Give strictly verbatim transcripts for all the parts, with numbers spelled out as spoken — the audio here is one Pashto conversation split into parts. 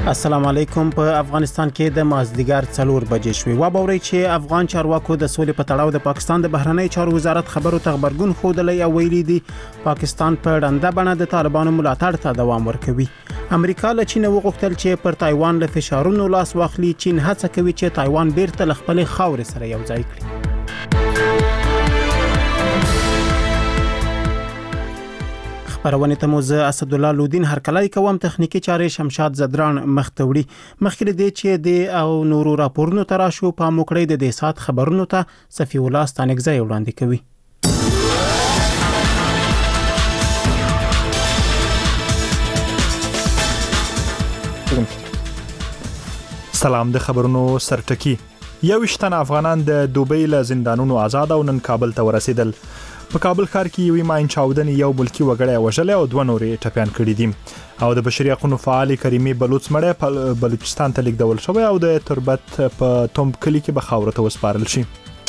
السلام علیکم. په افغانستان کې د مازدیګر څلور بجې شوې. و باوري چې افغان چارواکو د سولې په تړاو د پاکستان د بهرنی چارو وزارت خبرو ته خبرګون خوده او ویلي دي پاکستان په ډنده بڼه د طالبانو ملاتړ ته دوام ورکوي. امریکا له چین وغوښتل چې پر تایوان له فشارونو لاس واخلي. چین هڅه کوي چې تایوان بیرته له خپل خاورې سره یو ځای کړي. خبرونه ته موزه اسد الله لودین هرکلای کوم. تخنیکی چارې شمشاد زدران مختوړي. مخکې دې چې د او نورو راپورونو تراشو په موکړې د دې سات خبرونو ته صفی الله ستانګزای وړاندې کوي. سلام. د خبرونو سرټکی. یو شتن افغانان د دوبۍ له زندانونو آزاد او نن کابل ته ورسېدل. په کابل ښار کې یو ماین چاودنې یو ملکی وګړی وژل او دوه نورې ټپيان کړي دي او د بشري حقوقو فعال کریمي بلوچ مړی په بلوچستان ته لیږدول شوی او د تربت په توم کلی کې به خاور ته وسپارل شي.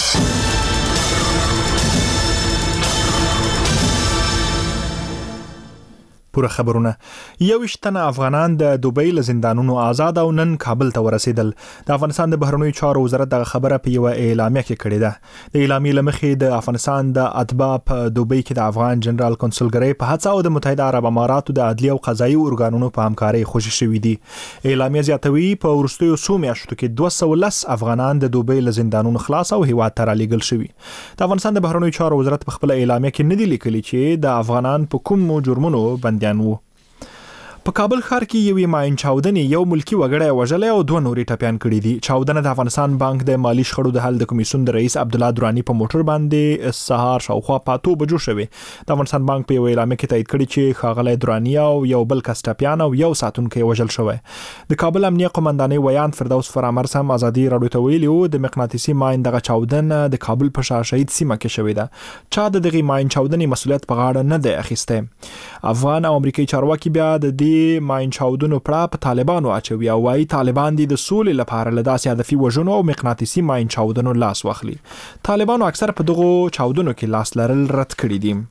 پوره خبرونه. یو شتن افغانان د دوبۍ له زندانونو آزاد او نن کابل ته ورسېدل. د افغانستان د بهرنیو چارو وزارت د خبره په یو اعلامیه کې کړې ده. د اعلامیې لمخې د افغانستان د اتباع په دوبۍ کې د افغان جنرال کنسولګری په هڅه او د متحده عرب اماراتو د عدلي او قضایي ارګانونو په همکارۍ خوشی شوې دي. اعلامیه زیاتوي په وروستیو څو میاشتو کې دوه سوه لس افغانان د دوبۍ له زندانونو خلاص او هیواد ته رالیږل شوي. د افغانستان د بهرنیو چارو وزارت په خپل اعلامیه کې نه دی لیکلي چې د افغانان په کومو جرمونو بند وو. په کابل ښار کې یو ماین چاودنې یو ملکی وګړی وژل او دوه نورې ټپيان کړي دي. چاودنه د افغانستان بانک د مالی شخړو د حل د کمیسیون د رئیس عبد الله درانی په موټر باندې سهار شاوخوا پاتو بجو شوه. د افغانستان بانک په اعلامیه کې تایید کړی چې ښاغلی درانی او یو بل کس ټپيان او یو ساتونکی وژل شوی. د کابل امنیه قومندانۍ ویان فردوس فرامرز هم ازادي راډیو ته ویلي و د مقناطیسي ماین دغه چاودنه د کابل په شاه شهید سیمه کې شوې ده. چا د دغه ماین چاودنې مسولیت په غاړه نه دی اخیسته. افغان او امریکایي چارواکي بیا د دې ماین چاودنو پړه په طالبانو اچوي او وايي طالبان دي د سولې لپاره له داسې هدفي وژنو او مقناطیسي ماین چاودنو لاس واخلي. طالبانو اکثر په دغو چاودنو کې لاس لرل رد کړي دي.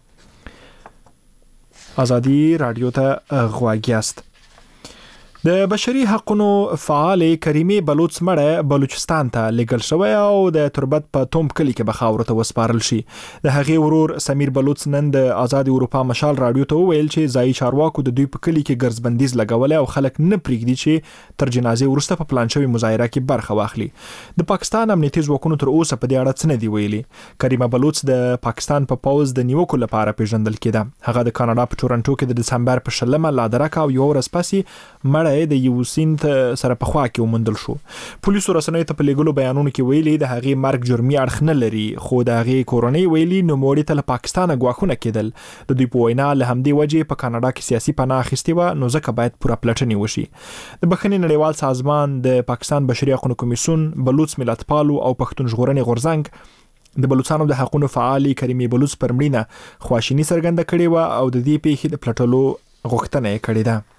ازادي رادیو ته غواګیاست. د بشري حقوقو فعال کریمي بلوچ مړی بلوچستان ته لیږل شوی او د تربت په توم کلی کې به خاور ته وسپارل شي. د هغې ورور سمیر بلوچ نن د آزاد اروپا مشال رادیو ته وویل چې ځایي چارواکو د دوی په کلی کې ګرځبندیز لګولې او خلک نه پریږدي چې تر جنازې وروسته په پلان شوی مظاهره کې برخه واخلي. د پاکستان امنیتي ځواکونو تر اوسه په دې اړه څه نه دی ویلي. کریمه بلوچ د پاکستان په پوز د نیوکو لپاره پیژندل کېده. هغه د کاناډا په ټورنټو کې د دسمبر په شلمه لا درکه او یو ورځ پسې مړی د یو سیند سره په خوا کې ومندل شو. پولیسو رسنیو ته په لګلو بیانونو کې ویلي د هغې مرګ جرمي اړخ نه لري خو د هغې کورنۍ ویلي نوموړي ته له پاکستانه ګواښونه کېدل. د دوی په وینا له همدې وجې په کاناډا کې سیاسي پناه اخیستې وه نو ځکه باید پوره پلټنې وشي. د بخښنې نړیوال سازمان د پاکستان بشري حقوقو کمیسیون بلوچ ملتپالو او پښتون ژغورنې غورځنګ د بلوچستان د حقوقو فعال کریمي بلوچ پر مړینه خواشیني څرګنده کړې وه او د دې پیښې د پلټلو غوښتنه یې کړې ده.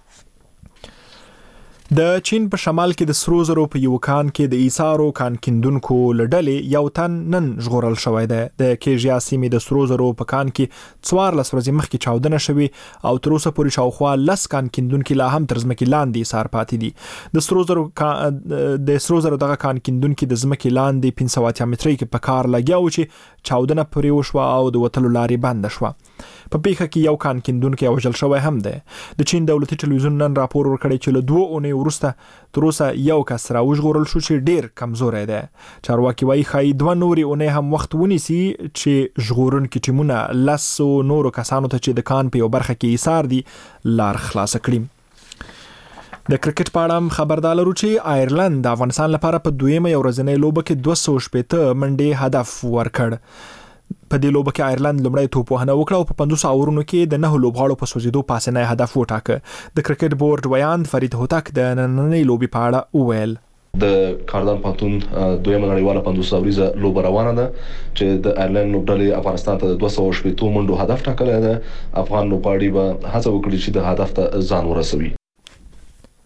د چین په شمال کې د سرو زرو په یو کان کې د ایثارو کان کیندونکو لړلې یو تن نن ژغورل شوی دی. د کیژیا سیمې د سرو زرو په کان کې څوارلس ورځې مخکې چاودنه شوې او تر اوسه پورې شاوخوا لس کان کیندونکي لا هم تر ځمکې لاندې ایثار پاتې دي. د سرو زرو د سرو زرو دغه کان کیندونکي د ځمکې لاندې پنځه سوه اتیا مترۍ کې په کار لګیا و چې چاودنه پرې وشوه او د وتلو لارې بنده شوه. په پیښه کې یو کان کیندونکی وژل شوی هم دی. د چین دولتي ټلویزیون نن راپور ورکړی چې له دوه اونۍ وروسته تر اوسه یو کس راوژغورل شو چې ډیر کمزوری دی. چارواکي وایي ښایي دوه نورې اونۍ هم وخت ونیسي چې ژغورونکي ټیمونه لسو نورو کسانو ته چې د کان په یو برخه کې ایثار دي لار خلاصه کړي. د کرکټ په اړه هم خبردار لرو چې آیرلند د افغانستان لپاره په دویمه یو ورځنۍ لوبه کې دوه سوه شپېته منډې هدف ورکړ. په دې لوبه کې آیرلند لومړی توپ وهنه وکړه او په پنځوس اورونو کې د نهو لوبغاړو په سوځېدو پاسنی هدف وټاکه. د کرکټ بورډ ویان فرید هوتک د نننۍ لوبې په اړه وویل. د کاردان پانتون دویمه نړیواله پنځوس اوریزه لوبه روانه ده چې د آیرلند لوبډلې افغانستان ته د دوه سوه شپېتو منډو هدف ټاکلی ده. افغان لوبغاړي به هڅه وکړي چې د هدف ته ځان ورسوي.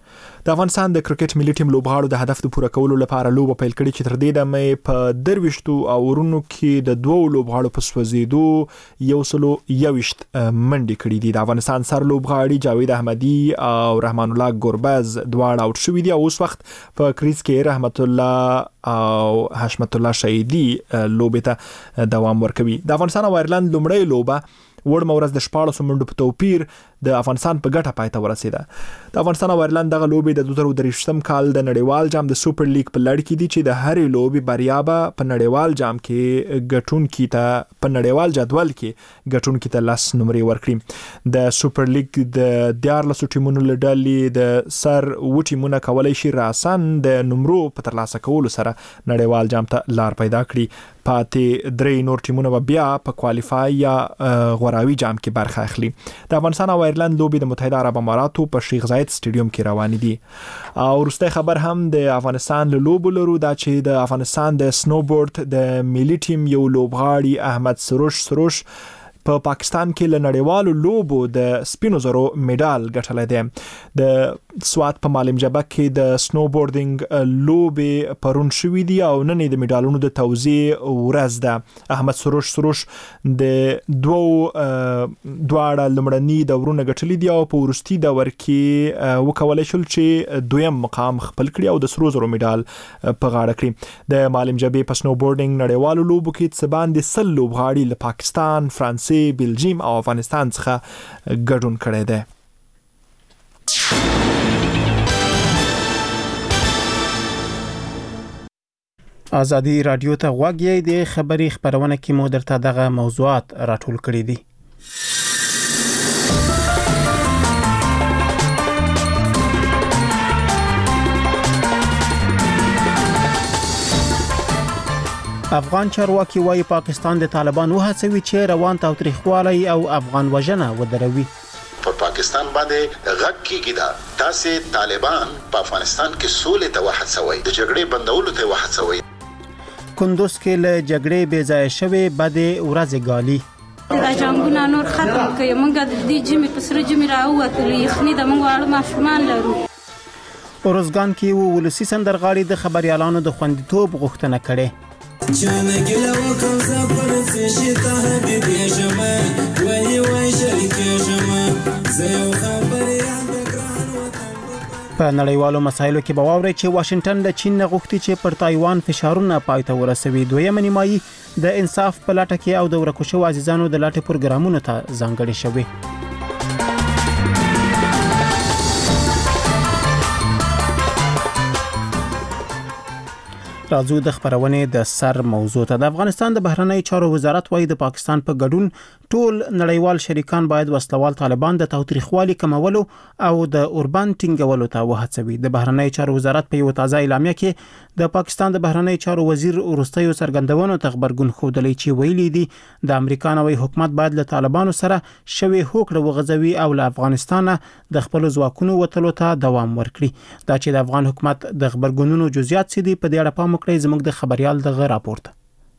د افغانستان د کرکټ ملي ټیم لوبغاړو د هدف د پوره کولو لپاره لوبه پیل کړې چې تر دې دمه په درويشتو اورونو کې د دوو لوبغاړو په سوځېدو یو سلو یوشت منډي کړې دي. د افغانستان سر لوبغاړي جاوید احمدي او رحمان الله ګوربز دواړه اوټ شوي دي او اوس وخت په کریز کې رحمت الله او حشمت الله شهیدی لوبې ته دوام ورکوي. د افغانستان او ایرلند لومړی لوبه وړ مورز د شپاړسو منډو په توپیر د افغانستان په ګټه پای ته ورسېده. د افغانستان او ایرلند دغه لوبې د دوه زره درې کال د نړیوال جام د سوپر لیګ په لړ کې دي چې د هرې لوبې بریا به په نړیوال جام کې ګټونکي ته په نړیوال جدول کې ګټونکي ته لس نمرې ورکړي. د سوپر لیګ د دیارلسو ټیمونو له ډلې د سر و ټیمونه کولای شي راسن د نمرو په ترلاسه کولو سره نړیوال جام ته لار پیدا کړي. پاتې درې نور ټیمونه به بیا په کوالیفای یا غوراوي جام کې برخه اخلي. د افغانستان او ایرلند لوبې د متحده عرب اماراتو په شیخ زاید سټیډیوم کې روانې دي. او وروستي خبر هم د افغانستان له لوبو لرو دا چې د افغانستان د سنوبورډ د ملي ټیم یو لوبغاړي احمد سروش سروش په پا پاکستان کې له نړیوالو لوبو د سپینو زرو میډال ګټلی دی. د سوات په معلم جبه کې د سنوبورډینګ لوبې پرون شوې دي او نن د میډالونو د توزیع ورځ ده. احمد سروش سروش د دوو دواړه لمړني دورونه ګټلي دي او په وروستي دور کې وکولای شول چې دویم مقام خپل کړي او د سرو زرو میډال په غاړه کړي. د معلم جبه په سنوبورډینګ نړیوالو لوبو کې څه باندې سل لوبغاړي له پاکستان، فرانسې، بلجیم او افغانستان څخه ګډون کړی دی. ازادي رادیو ته غوږ یې د خبري خبرونه کې مو درته دغه موضوعات راټول کړي دي. افغان چارواکي وايي پاکستان د طالبان وهڅوي چې روان تاوتریخوالي او افغان وژنه ودروي. پر پاکستان باندې غږ کیږي دا تاسې طالبان په افغانستان کې سولې ته وهڅوي، د جګړې بندولو ته وهڅوي. کندوز کې له جګړې بې ځای شوی بده ورځ غالي. دا جنگونه نور ختم کړي، موږ د دې جمی په سره جمی راووتلو، یخني د موږ اړه ماشومان لرو. اورزګان کې ولسی سندرغاړي د خبريالانو د خوندیتوب غوښتنه کړې. جانا گلا وکم زپر سشتا حبیبی جما وای وای شریک جما زيو خبري په نړیوالو مسایلو کې به واوري چې واشنگټن د چین غوښتي چې پر تایوان فشارونه پایته ورسوي. دویمه نیمایي د انصاف په لټه کې او د ورکوشو عزیزانو د لټې پروګرامونو ته ځانګړي شوي. راځو د خبرونه د سر موضوع ته. د افغانستان د بهرنی چارو وزارت وايي د پاکستان په ګډون ټول نړیوال شریکان باید وسلوال طالبان د تاوتریخوالي کمولو او د اوربان ټینګولو ته وهڅوي. د بهرنی چارو وزارت په یو تازه اعلامیه کې د پاکستان د بهرنی چارو وزیر ورستیو څرګندونو ته خبرګون خوده چې ویلي دي د امریکا نوې حکومت باید له طالبانو سره شوي هوکړه وغځوي او له افغانستان د خپل ځواکونو وتلو ته دوام ورکړي. دا چې د افغان حکومت د خبرګونونو جزئیات سدي په دې اړه پام وکړئ. زموږ د خبريال دغه راپورټ.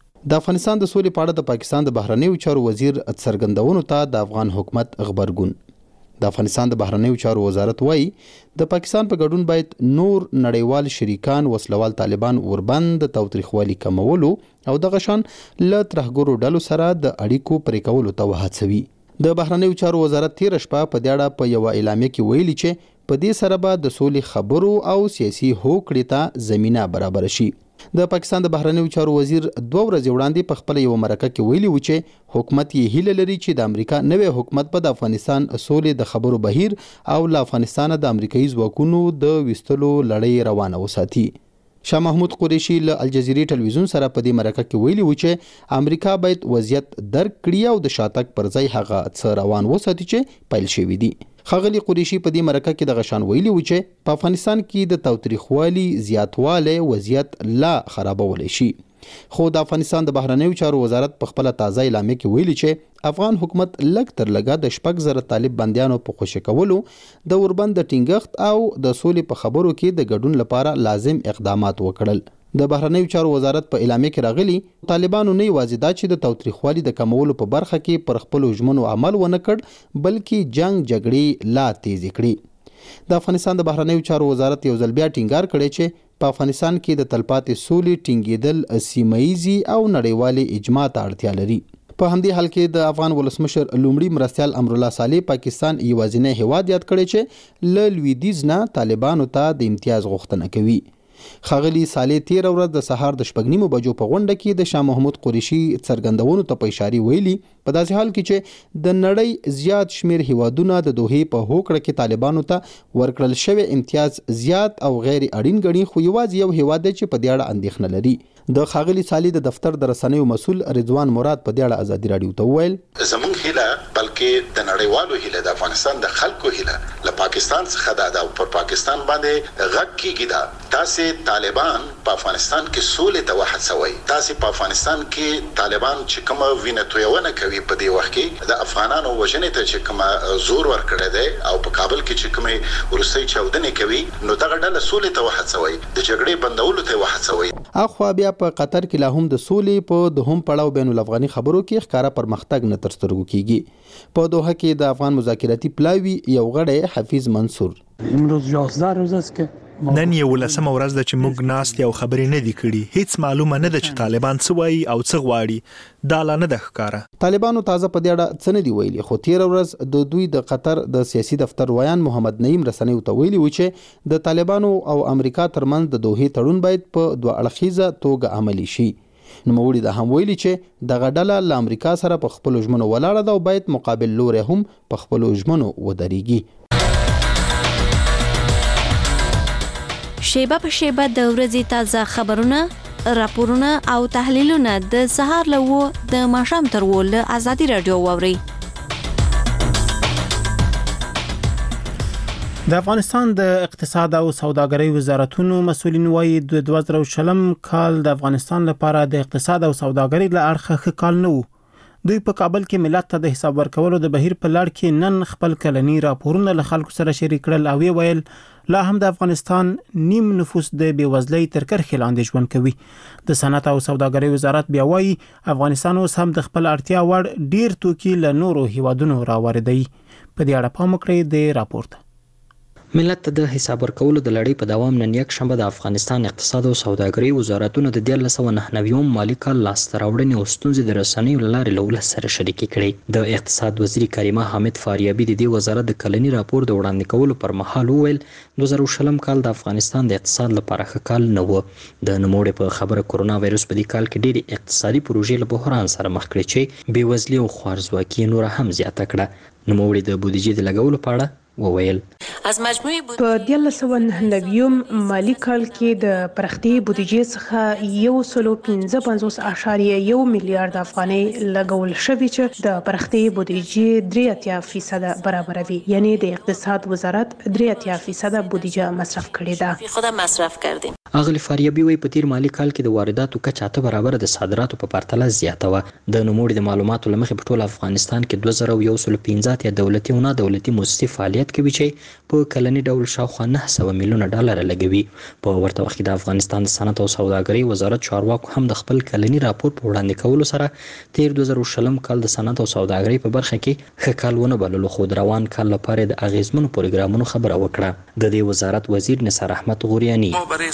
د افغانستان د سولې په اړه د پاکستان د بهرنیو چارو وزیر څرګندونو ته د افغان حکومت خبرګون. د افغانستان د بهرنیو چارو وزارت وایي د پاکستان په ګډون باید نور نړیوال شریکان وسلوال طالبان اوربند د تاوتریخوالي کمولو او دغه شان له ترهګرو ډلو سره د اړیکو پرې کولو ته وهڅوي. د بهرنیو چارو وزارت تیر شپه په دې اړه په یو اعلامیه کې ویلي چې په دې سره به د سولې خبرو او سیاسي هوکړې ته زمينه برابر شي. د پاکستان د بهرنیو چارو وزیر دوه ورځې وړاندې په خپل یو مرکه کې ویلي و چې حکومت یې هیله لري چې د امریکا نوې حکومت په د افغانستان سولې د خبرو بهیر او له افغانستان د امریکایي ځواکونو د وستلو لړۍ روانه وساتي. شاه محمود قریشي له الجزیرې ټلویزیون سره په دې مرکه کې ویلي و چې امریکا باید وضعیت درک کړي او د شاتګ پر ځای هغه څه روان وساتي چې پیل شوی دي. خغلی قریشي په دې مرکه کې د غشان ویلي و چې په افغانستان کې د تاوتریخوالي زیاتواله وضعیت لا خرابول شي. خو د افغانستان د بهرنیو چارو وزارت په خپل تازه اعلامیه کې ویلي چې افغان حکومت لږ تر لږه د شپږ زره طالب بندیانو په خوشی کولو د اوربند ټینګښت او د سولې په خبرو کې د ګډون لپاره لازم اقدامات وکړل. د بهرنیو چارو وزارت په اعلامیه کې راغلي طالبانو نه یوازې دا چې د تاوتریخوالي د کمولو په برخه کې پر خپل ژمنو عمل ونه کړ بلکې جنگ جګړې لا تیز کړې. د افغانستان د بهرنیو چارو وزارت یو ځل بیا ټینګار کړی چې په افغانستان کې د تلپاتې سولې ټینګېدل سیمه‌ییزي او نړیوالې اجماع ته اړتیا لري. په همدې حال کې د افغان ولسمشر لومړي مرستیال امرالله صالح پاکستان یوازینی هیواد یاد کړی چې له لویدیځ نه طالبانو ته د امتیاز غوښتنه کوي. ښاغلي صالح تېره ورځ د سهار د شپږ نیمو بجو په غونډه کې د شاه محمود قریشي څرګندونو ته په اشارې ویلي په داسې حال کې چې د نړۍ زیات شمیر هیوادونه د دوحې په هوکړه کې طالبانو ته ورکړل شوی امتیاز زیات او غیر اړین ګڼي، خو یوازې یو هیواد دی چې په دې اړه اندېښنه لري. د ښاغلي صالح د دفتر د رسنیو مسؤل رضوان مراد په دې اړه ازادي راډیو ته وویل زمونږ هیله بلکې د نړیوالو هیله د افغانستان د خلکو هیله له پاکستان څخه دا د پر پاکستان باندې غږ کیږي دا تاسې طالبان په افغانستان کې سولې ته وهڅوي. تاسې په افغانستان کې طالبان چې کومه وینه تویونه کوي په دې وخت کې د افغانانو وژنې ته چې کومه زور ورکړی دی او په کابل کې چې کومه وروستۍ چاودنې کوي نو دغه ډله سولې ته وهڅوي، د جګړې بندولو ته وهڅوي. اخوا بیا په قطر کې لا هم د سولې په دوهم پړاو بین الافغاني خبرو کې ښکارا پرمختګ نه تر سترګو کیږي. په دوحه کې د افغان مذاکراتي پلاوی یو غړی حفیظ منصور امروز یازده روز است که نن یو لسمه ورځ ده چې موږ ناست یو خبرې نه دي کړي. هیڅ معلومه نه ده چې طالبان څه وایي او څه غواړي. دا لا نه ده ښکاره. طالبانو تازه په دې اړه څه نه دي ویلي، خو تېره ورځ د دوی د قطر د سیاسي دفتر ویان محمد نعیم رسنیو ته ویلي و چې د طالبانو او امریکا ترمنځ د دوحې تړون باید په دوه اړخیزه توګه عملي شي. نوموړي دا هم ویلي چې دغه ډله له امریکا سره په خپلو ژمنو ولاړه ده او باید مقابل لوری هم په خپلو ژمنو ودرېږي. شیبه په شیبه د ورځې تازه خبرونه، راپورونه او تحلیلونه د سهار له و د ماښام تر و له ازادي راډیو واورئ. د افغانستان د اقتصاد او سوداګرۍ وزارتونو مسؤلین وایي د دوه زره شلم کال د افغانستان لپاره د اقتصاد او سوداګرۍ له اړخه ښه کال نه و. دوی په کابل کې ملت ته د حساب ورکولو د بهیر په لړ کې نن خپل کلنی راپورونه له خلکو سره شریک کړل او ویل لا هم د افغانستان نیم نفوس د بیوزلۍ تر کرښې لاندې ژوند کوي. د صنعت او سوداګرۍ وزارت بیا وایي افغانستان اوس هم د خپل اړتیا وړ ډیر توکي له نورو هیوادونو راوړي. په دې اړه پام وکړئ د راپورته. ملت ته د حساب ورکولو د لړۍ په دوام نن یک شنبه د افغانستان اقتصاد او سوداګرۍ وزارتونو د دیارلس سوه نهه نوي مالي کال لاسته راوړنې او ستونزې د رسنیو له لارې له ولس سره شریکې کړې. د اقتصاد وزیر کریمه حامد فاریابي د دې وزارت د کلني راپور د وړاندې کولو پر مهال وویل دوه زره شلم کال د افغانستان د اقتصاد لپاره ښه کال نه و. د نوموړي په خبره کرونا وایرس په دې کال کې ډېرې اقتصادي پروژې له بحران سره مخ کړې چې بېوزلي او خوارځواکي نوره هم زیاته کړه. نوموړي د بودیجې د لګولو په اړه وویل په دیارلس سوه نهه نوي مالي کال کې د پرختي بودیجې څخه یو سلو پنځه پنځوس اعشاریه یو میلیارډ افغانۍ لګول شوي چې د پرختي بودیجې درې اتیا فیصده برابروي، یعنی د اقتصاد وزارت درې اتیا فیصده بودیجه مصرف کړې ده. خود مصرف کردیم. اغلی فاریابي وایي په تیر مالي کال کې د وارداتو کچه اته برابره د صادراتو په پرتله زیاته وه. د نوموړي د معلوماتو له مخې په ټول افغانستان کې دوه زره یو سلو پنځه اتیا دولتي او نه دولتي مؤسسې فعالیت کوي چې په کلني ډول شاوخوا نه سوه میلیونه ډالر لګوي. په ورته وخت کې د افغانستان د صنعت او سوداګرۍ وزارت چارواکو هم د خپل کلني راپور په وړاندې کولو سره تیر دوه زره شلم کال د صنعت او سوداګرۍ په برخه کې ښه کال ونه بللو، خو د روان کال لپاره د اغیزمنو پروګرامونو خبره وکړه. د دې وزارت وزیر نثار احمد غوریانی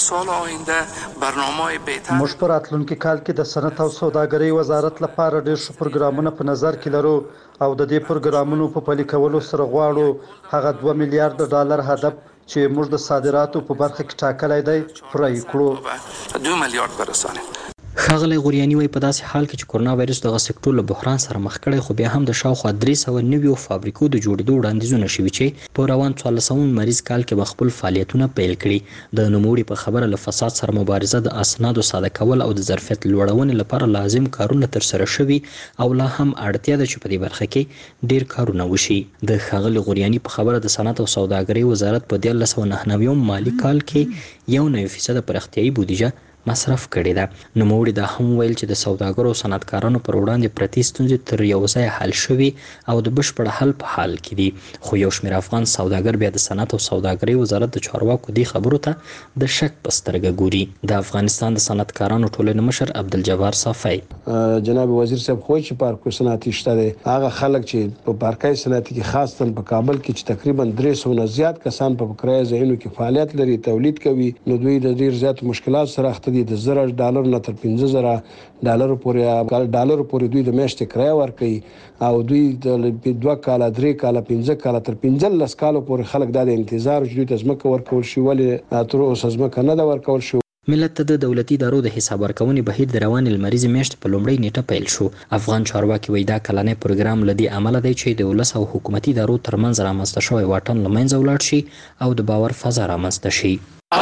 موږ په راتلونکي کال کې د صنعت او سوداګرۍ وزارت لپاره ډېر ښه پروګرامونه په نظر کې لرو او د دې پروګرامونو په پلي کولو سره غواړو هغه دوه میلیارډ ډالر هدف چې موږ د صادراتو په برخه کې ټاکلی دی پوره یې کړو. دوه میلیارډ برسانه. ښاغلی غوریانی وایي په داسې حال کې چې کرونا وایرس دغه سکتور له بحران سره مخ کړی، خو بیا هم د شاوخوا درې سوه نویو فابریکو د جوړېدو وړاندیزونه شوي چې په روان څوارلسم مریض کال کې به خپل فعالیتونه پیل کړي. د نوموړي په خبره له فساد سره مبارزه، د اسنادو ساده کول او د ظرفیت لوړونې لپاره لازم کارونه ترسره شوي او لا هم اړتیا ده چې په دې برخه کې ډیر کارونه وشي. د ښاغلي غوریانی په خبره د صنعت او سوداګرۍ وزارت په دیارلس سوه نهه نوي مالي کال کې یو نوي فیصده پراختیایي بودیجه مصرف کړې ده. نوموړي دا هم ویل چې د سوداګرو او صنعتکارانو پر وړاندې پرتې ستونزې تر یو ځای حل شوي او د بشپړ حل په حال کې دي. خو یو شمېر افغان سوداګر بیا د صنعت او سوداګرۍ وزارت د چارواکو دې خبرو ته د شک په سترګه ګوري. د افغانستان د صنعتکارانو ټولنې مشر عبدالجبار صافی: جناب وزیر صاحب خو چې پارکو صنعتي شته دی، هغه خلک چې په پارکای صنعتي کې خاص تل په کابل کې چې تقریبا درې سوه نه زیات کسان په کرایه ځایونو کې فعالیت لري، تولید کوي، نو دوی د ډیر زیات مشکلات سره اخته دي. د زر ډالر نه تر پنځه زره ډالر پورې ډالر پورې دوی د میاشتې کرایه ورکوي او دوی د دوه کاله درې کاله پنځه کاله تر پنځلس کالو پورې خلک دا د انتظار چې دوی ته ځمکه ورکول شي، ولې تر اوسه ځمکه نه ده ورکول شي. ملت ته د دولتي ادارو د حساب ورکونې بهیر د روانې لمریزې میاشتې په لومړۍ نیټه پیل شو. افغان چارواکي وایي دا کلنی پروګرام له دې امله دی چې د ولس او حکومتي ادارو ترمنځ رامنځته شوی واټن له منځه ولاړ شي او د باور فضا رامنځته شي.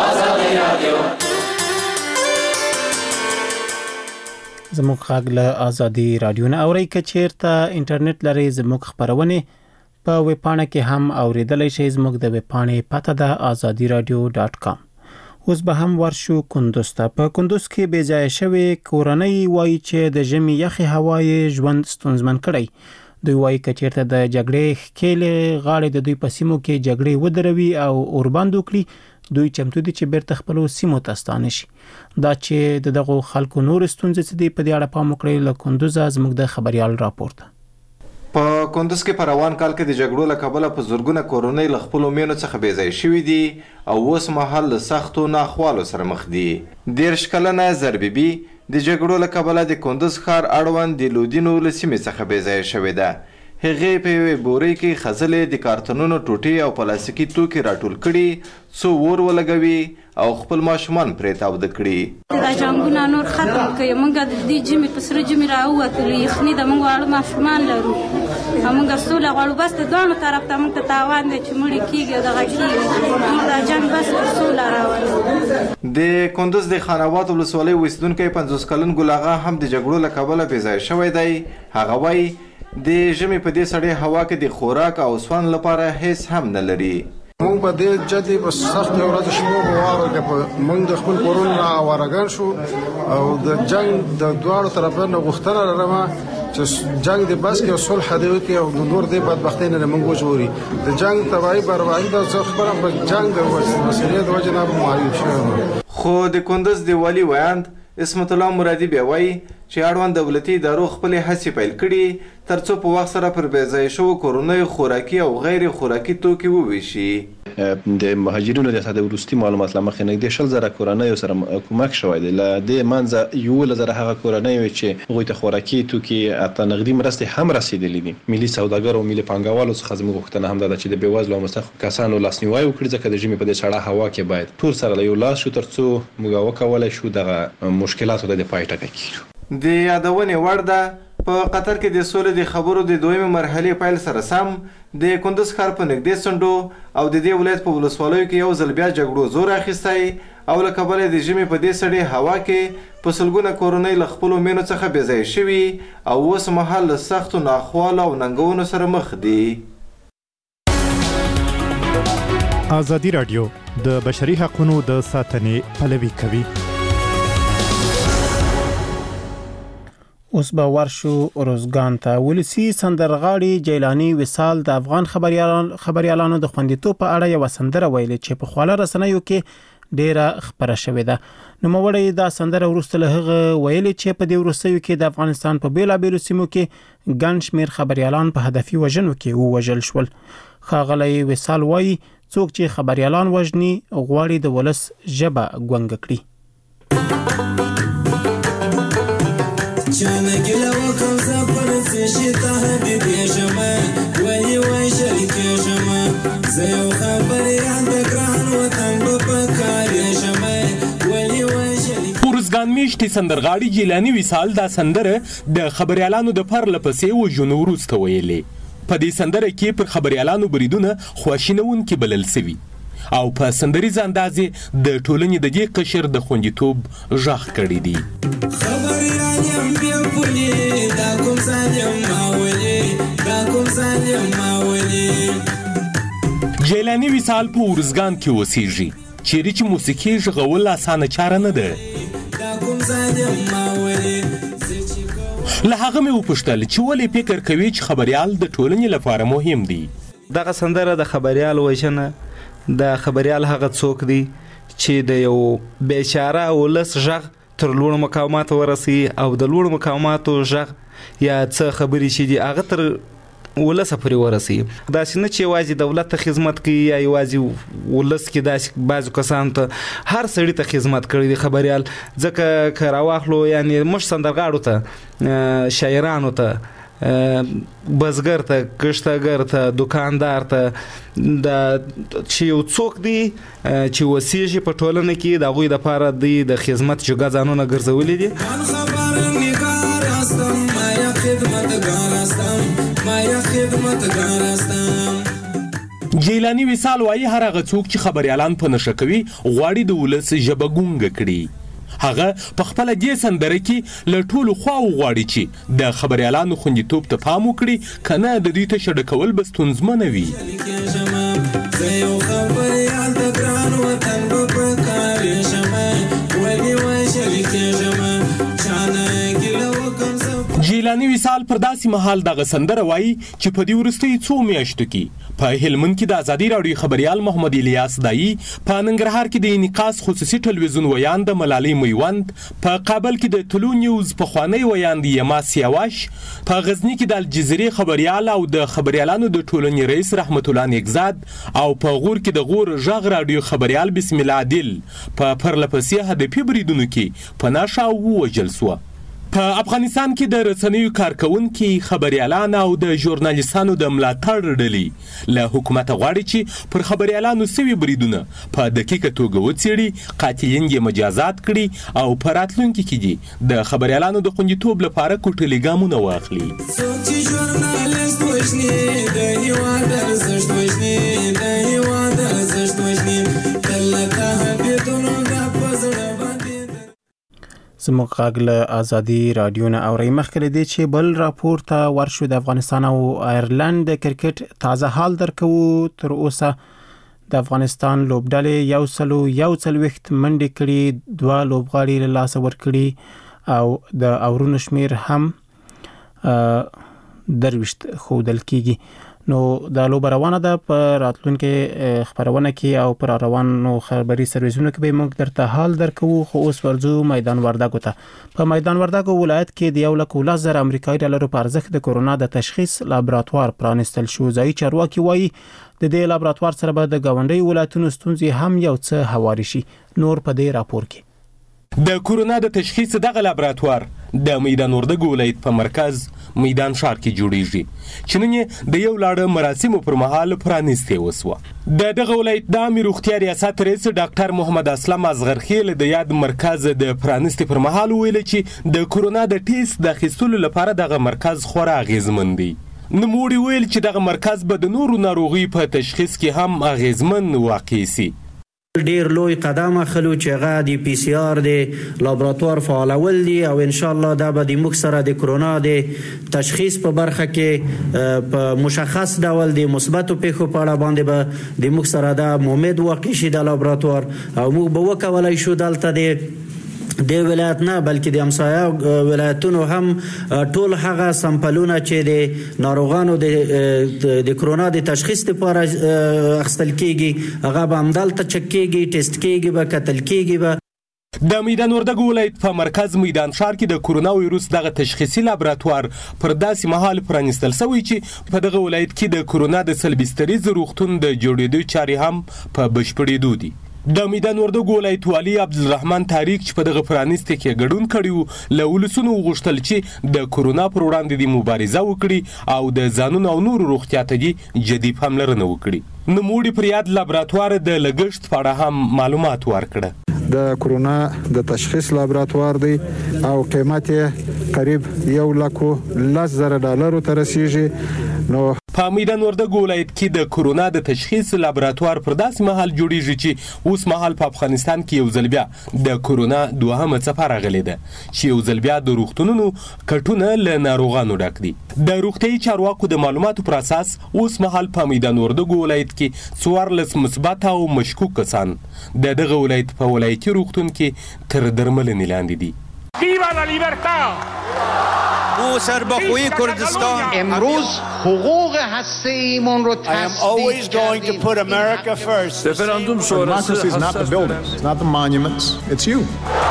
زموږ غږ له ازادي رادیو نه اورئ. که چیرته انټرنیټ لرئ زموږ خپرونې په ویبپاڼه کې هم اوریدلی شئ. زموږ د ویبپاڼې پته ده ازادي رادیو ډاټ کام. اوس به هم ورشو کندوز ته. په کندوز کې بې ځایه شوې کورنۍ وایي چې د ژمي یخې هوا یې ژوند ستونزمن کړی. دوی وایي که چیرته د جګړې ښکېلې غاړې د دوی په سیمو کې جګړې ودروي او اوربند وکړي، دوی چمتو دي چې بیرته خپلو سیمو ته ستانه شي. دا چې د دغو خلکو نور ستونزې څه دي په دې اړه پام وکړئ. له کندوزه زموږ د خبريال راپورته. په کندوز کې په روان کال کې د جګړو له کبله په زورګونه کورنۍ له خپلو مېنو څخه بې ځایه شوي دي او اوس مهال له سختو ناخوالو سره مخ دي. دېرش کلنه زربیبي د جګړو له کبله د کندوز ښار اړوند د لودینو له سیمې څخه بې ځایه شوې ده. هغې په یوې بورۍ کې خځلې د کارتونونو ټوټې او پلاستیکي توکي راټول کړي څو اور ولګوي او خپل ماشومان پرې تاوده کړي. دا جنګونه نور ختم کړي. موږ د دې جمعې په سره جمعې راووتلو، یخني ده، موږ واړه ماشومان لرو او موږ سوله غواړو. بس د دواړو طرف ته موږ ته تاوان دی چې مړي کېږي او دغه کېږي. موږ دا جنګ بس سوله راولو. د کندوز د خان آباد ولسوالۍ اوسېدونکی پنځوس کلن ګل اغا هم د جګړو له کبله بې ځایه شوی دی. هغه وایي د ژمي په دې سړې هوا کې د خوراک او سون لپاره هیڅ هم نه لري. مونږ په دې جدي په سخت ورځ شپو په واره کې مونږ د خپل کورونو نه اوارګان شو او د جنگ د دواړو طرفونو غوښتنه لرم چې جنگ د بس کې صلح دی کې او نور د بدبختی نه مونږ وژوري. د جنگ تبعی بربادي د څه خبره په جنگ د مسلې د وجه نه معیوب شوی. خو د کندوز دی والی ویاند اسمت الله مرادي بیا وایي چې اړوند دولتي ادارو خپلې هڅې پیل کړي ترڅو په وخت سره پر بې ځایه شوو کورنیو خوراکي او غیر خوراکي توکي وویشي. د مهاجرینو د ساده وروستي معلومات له مخې نږدې شل زره کورنیو سره کومک شوی دی. له دې منځه یولس زره هغه کورنۍ وې چې هغوی ته خوراکي توکي حتی نغدي مرستې هم رسېدلې دي. ملي سوداګر او ملي پانګوالو څخه زموږ غوښتنه هم دا ده چې د بېوزلو او مستحقو کسانو لاسنیوی وکړي، ځکه د ژمي په دې سړه هوا کې باید ټول سره له یو لاس شو ترڅو موږ وکولی شو دغه مشکلاتو ته د پای ټکی کړو. د یادونې وړ ده په قطر کې د سولې د خبرو د دویمې مرحلې پیل سره سم د کندوز ښار په نږدې څنډو او د دې ولایت په ولسوالیو کې یو ځل بیا جګړو زور اخیستی او له کبله د ژمي په دې سړې هوا کې په سلګونه کورنۍ له خپلو مېنو څخه بې ځایه شوي او اوس مهال له سختو ناخوالو او ننګونو سره مخ دي. ازادي راډیو د بشري حقوقو د ساتنې پلوي کوي. اوس به ورشو روزګان ته. ولسی سندرغاړي جیلانی وصال د افغان خبريالانو د خوندیتوب په اړه یو سندره ویلې چې په خواله رسنیو کې ډیره خبره شوې ده. نو موړی دا سندره ورسته له هغه ویلې چې په دې ورسېو کې د افغانستان په بیلابېلو سیمو کې ګڼ شمېر خبريالان په هدفي وژنو کې ووژل شول. ښاغلی وصال وایي څوک چې خبريالان وژني غواړي د ولس ژبه ګونګه کړي. جانا گلا و کوزا پرسه شتا حبیبی شما ولی وای شریک شما زیو خبری عن بگران وطن بپکاری شما ولی وای شریک. روزګان میشتي سندرغاړي جیلانی وصال دا سندره د خبريالانو د پر لپسې وژنو وروسته ویلې. په دې سندره کې پر خبريالانو بریدونه خواشینونکي بلل سوي او په سندریز اندازې د ټولنې د دې قشر د خوندیتوب غږ کړی دی. خبريالان بیا پولي دا کوم ظالم ماولي دا کوم ظالم ماولي. جیلانی وصال په ورزګان کې اوسېږي، چیرې چې موسیقي ژغول اسانه چاره نه ده. له هغه مې وپوښتل چې ولې فکر کوي چې خبریال د ټولنې لپاره مهم دی. دغه سندره د خبریال وژنه، د خبریال هغه څوک دی چې د یو بیچاره ولس غږ تر لوړو مقاماتو ورسوي او د لوړو مقاماتو غږ یا څه خبرې چې دي هغه تر ولسه پورې ورسوي. داسې نه چې یوازې دولت ته خدمت کوي یا یوازې ولس کې داسې بعضو کسانو ته هر سړي ته خدمت کړی دی خبریال. ځکه که راواخلو یعنې موږ سندرغاړو ته، شاعرانو ته، بزګر ته، کښتګر ته، دکاندار ته، د چې یو څوک دی چې وسیږي په ټولنه کې د هغوی دپاره دوی د خدمت جګه ځانونه ګرځولي دي. جیلانی وصال وایي هر هغه څوک چې خبریالان په نشه کوي غواړي د ولس ژبه ګونګه کړي. هغه په خپله دې سندره کې له ټولو خواو غواړي چې د خبریالانو خوندیتوب ته پام وکړي، که نه د دوی ته شډه کول به ستونزمنه وي. جیلانی وصال پر داسې مهال دغه سندره وایي چې په دې وروستیو څو میاشتو کې په هلمند کې د ازادي راډیو خبریال محمد الیاس دایي، په ننګرهار کې د انعکاس خصوصي ټلویزیون ویاند ملالۍ میوند، په کابل کې د طلوع نیوز پخوانی ویاند یما سیاوش، په غزني کې د الجزیرې خبریال او د خبریالانو د ټولنې رئیس رحمت الله نیکزاد، او په غور کې د غور غږ راډیو خبریال بسم الله عادل په پرلپسې هدفي بریدونو کې په نښه ووژل سوه. په افغانستان کې د رسنیو کارکونکي، خبریالان او د ژورنالیستانو د ملاتړ ډلې له حکومته غواړي چې پر خبریالانو سوي بریدونه په دقیقه توګه وڅېړي، قاتلین یې مجازات کړي او په راتلونکي کې دي د خبریالانو د خوندیتوب لپاره کوټلي ګامونه واخلي. زموږ غږ له ازادي راډیو نه اورئ. مخکې له دې چې بل راپور ته ورشو، د افغانستان او آیرلند د کرکټ تازه حال درکوو. تر اوسه د افغانستان لوبډلې یو سلو یو څلوېښت منډې کړي، دوه لوبغاړي له لاسه ورکړي او د اورونو شمیر هم درویشت ښودل کیږي. نو د لوبه روانه ده، په راتلونکي خبرونه کې او پر روانو خبري سرویسونو کې به موږ درته حال درکوو. خو اوس ورځو میدان وردګو ته. په میدان وردګو ولایت کې د یو لک ولس زر امریکایي ډالرو په ارزښت د کورونا د تشخیص لابراتوار پرانستل شو. ځایي چارواکي وایي د دې لابراتوار سره به د ګاونډي ولایتونو ستونزې هم یو څه هواري شي. نور په دې راپور کې. د کورونا د تشخیص دغه لابراتوار د میدان وردګو ولایت په مرکز میدان ښار کې جوړیږي، چې نن یې د یو لاړه مراسمو پر مهال پرانیستې وسوه. د دغه ولایت د عامې روغتیا ریاست رئیس ډاکټر محمد اسلم اصغرخیل د یاد مرکز د پرانیستې پر مهال ویل چې د کورونا د ټیسټ د اخیستلو لپاره دغه مرکز خورا اغیزمن دی. نوموړي ویل چې دغه مرکز به د نورو ناروغیو په تشخیص کې هم اغیزمن واقع سي. ډیر لوی قدم اخلو چې هغه د پی سی آر د لابراتوار فعالول دي او ان شاء الله دا به د موږ سره د کرونا د تشخیص په برخه کې په مشخص ډول د مثبتو پیښو په اړه باندې به د موږ سره د مومد واقع شي د لابراتوار او موږ به وکولای شو دلته د د ولایت نه بلکې د همسایه ولایتونو هم ټول هغه سمپلونه چې د ناروغانو د د کرونا د تشخیص لپاره اخیستل کیږي هغه به همدلته چک کیږي، ټیسټ کیږي، به کتل کیږي. به د میدان وردګو ولایت په مرکز میدان ښار کې د کورونا وایروس دغه تشخیصي لابراتوار پر داسې مهال پرانیستل شوی چې په دغه ولایت کې د کورونا د سلبستریز روغتون د جوړېدو چارې هم په بشپړېدو دي. د میدان وردګو ولایت والي عبدالرحمن تاریک چې په دغه پرانیستې کې ګډون کړي له ولسونو وغوښتل چې د کورونا پر وړاندې د مبارزه وکړي او د ځانونو او نورو روغتیا ته دې جدي پاملرنه وکړي. نوموړي پر یاد لابراتوار د لګښت په اړه هم معلومات ورکړه. د کورونا د تشخیص لابراتوار دی او قیمت یې قریب یو لک لس زره ډالرو ته رسیږي. نو په میدان وردګو ولایت کې د کورونا د تشخیص لابراتوار پر داسې مهال جوړیږي چې اوس مهال په افغانستان کې یو ځل بیا د کورونا دوهمه څپه راغلې ده چې یو ځل بیا د روغتونونو کټونه له ناروغانو ډک دي. د روغتیايي چارواکو د معلوماتو پر اساس اوس مهال په میدان وردګو ولایت کې څوارلس مثبت او مشکوک کسان د دغه ولایت په ولایتي روغتون کې تر درملنې لاندې دي. Viva la libertad! او سربخوی کردستان امروز حقوق هسته‌ایمون رو always going to put America first. رفراندوم شورای is not the buildings, it's not the monuments, it's you.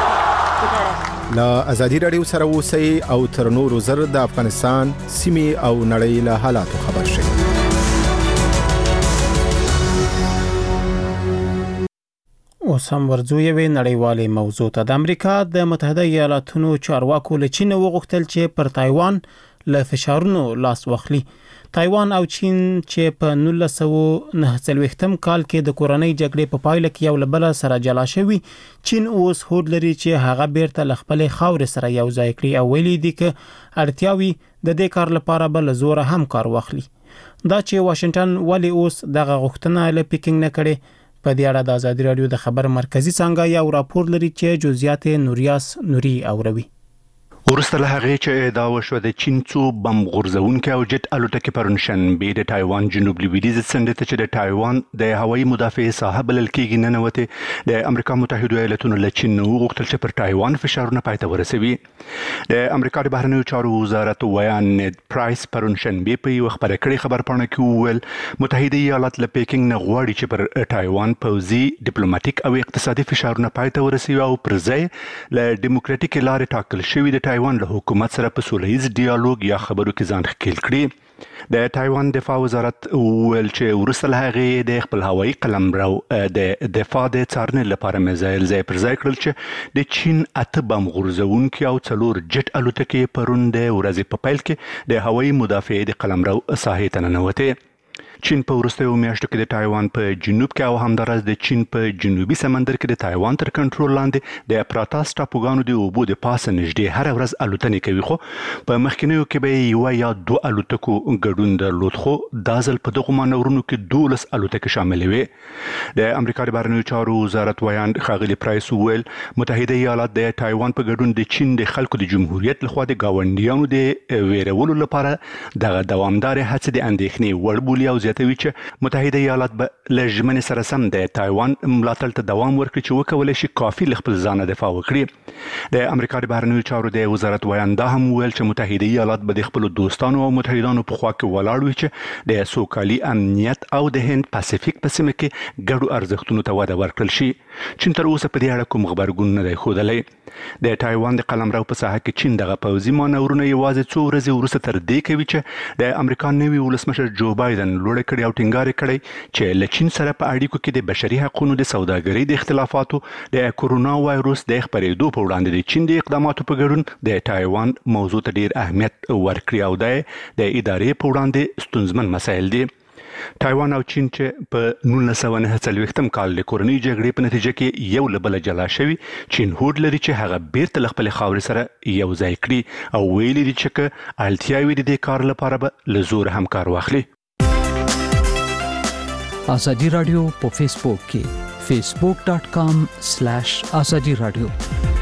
لا ازادي رادیو سره اوسئ او تر نورو زر د افغانستان سیمې او نړۍ له حالاتو خبر شئ. اوس هم ورځو یوې نړیوالې موضوع ته. د امریکا د متحده ایالاتونو چارواکو له چین وغوښتل چې پر تایوان له فشارونو لاس واخلي. تایوان او چین چې په نولس سوه نهه څلوېښتم کال کې د کورنۍ جګړې په پایله کې یو له بله سره جلا شوي، چین اوس هوډ لري چې هغه بیرته له خپلې خاورې سره یو ځای کړي او ویلي دي چې اړتیاوي د دې کار لپاره به له زوره هم کار واخلي. دا چې واشنگټن ولې اوس دغه غوښتنه له پیکینګ نه کړي، په دې اړه د ازادي رادیو د خبر مرکزی څنګه یو راپور لري چې جزئیات نوریاس نوري اوروي. ورسته له هغې چې ادعا وشوه د چین څو بم غورځونکي او جټ الوتکې پرون شنبې د تایوان جنوب لویدیځ څنډې ته چې د تایوان د هوایي مدافعې ساحه بلل کېږي ننوتې، د امریکا متحده ایالاتونو له چین نه وغوښتل چې پر تایوان فشارونه پای ته ورسوي. د امریکا د بهرنیو چارو وزارت ویان نیډ پرایس پرون شنبې په یوه خبره کړې خبرپاڼه کې وویل متحده ایالات له پیکینګ نه غواړي چې پر تایوان پوځي، ډیپلوماټیک او اقتصادي فشارونه پای ته ورسوي او پر ځای له ډیموکراټیکې لارې ټاکل شوي د تایوان له حکومت سره په سوله ییز ډیالوګ یا خبرو کې ځان ښکیل کړي. د تایوان دفاع وزارت وویل چې وروسته له هغې د خپل هوایي قلمرو د دفاع د څارنې لپاره میزایل ځای پر ځای کړل چې د چین اته بم غورځونکي او څلور جټ الوتکې پرون د ورځې په پیل کې د هوایي مدافعې د قلمرو ساحې ته ننوتې. چین په وروستیو میاشتو کې د تایوان په جنوب کې او همداراز د چین په جنوبي سمندر کې د تایوان تر کنټرول لاندې د پراتاس ټاپوګانو د اوبو د پاسه نږدې هر ورځ الوتنې کوي، خو په مخکینیو کې به یوه یا دوه الوتکو ګډون درلود، خو دا ځل په دغو مانورونو کې دولس الوتکې شاملې وې. د امریکا د بهرنیو چارو وزارت ویان ښاغلي پرایس وویل متحده ایالات د تایوان په ګډون د چین د خلکو د جمهوریت لخوا د ګاونډیانو د ویرولو لپاره دغه دوامدارې هڅې د اندېښنې وړ بولي او زیاتوي چې متحده ایالات به له ژمنې سره سم د تایوان ملاتړ ته دوام ورکړي چې وکولی شي کافي له خپل ځانه دفاع وکړي. د امریکا د بهرنیو چارو د وزارت ویان دا هم وویل چې متحده ایالات به د خپلو دوستانو او متحدانو په خوا کې ولاړ وي چې د سوکالي، امنیت او د هند پاسفیک په سیمه کې ګډو ارزښتونو ته وده ورکړل شي. چین تر اوسه په دې اړه کوم غبرګون نه دی ښودلی. د تایوان د قلمرو په ساحه کې چین دغه پوځي مانورونه یوازې څو ورځې وروسته تر دې کوي چې د امریکا نوي ولسمشر جو بایدن لوړه کړې او ټینګار کړی چې له چین سره په اړیکو کې د بشري حقوقو د سوداګرۍ د اختلافاتو، د کورونا وایروس د خپرېدو په وړاندې د چین د اقداماتو په ګډون د تایوان موضوع ته ډیر اهمیت ورکړي او د ادارې په وړاندې ستونزمن مسایل دي. تایوان او چین چې په نولس سوه نهه څلوېښتم کال د کورنۍ جګړې په نتیجه کې یو له بله جلا شوي، چین هوډ لري چې هغه بیرته له خپلې خاورې سره یو ځای کړي او ویلي دي چې که اړتیا وي د دې کار لپاره به له زوره هم کار واخلي. ازادي رادیو په فیسبوک کې فیسبوک ډاٹ کام سلیش ازادي رادیو.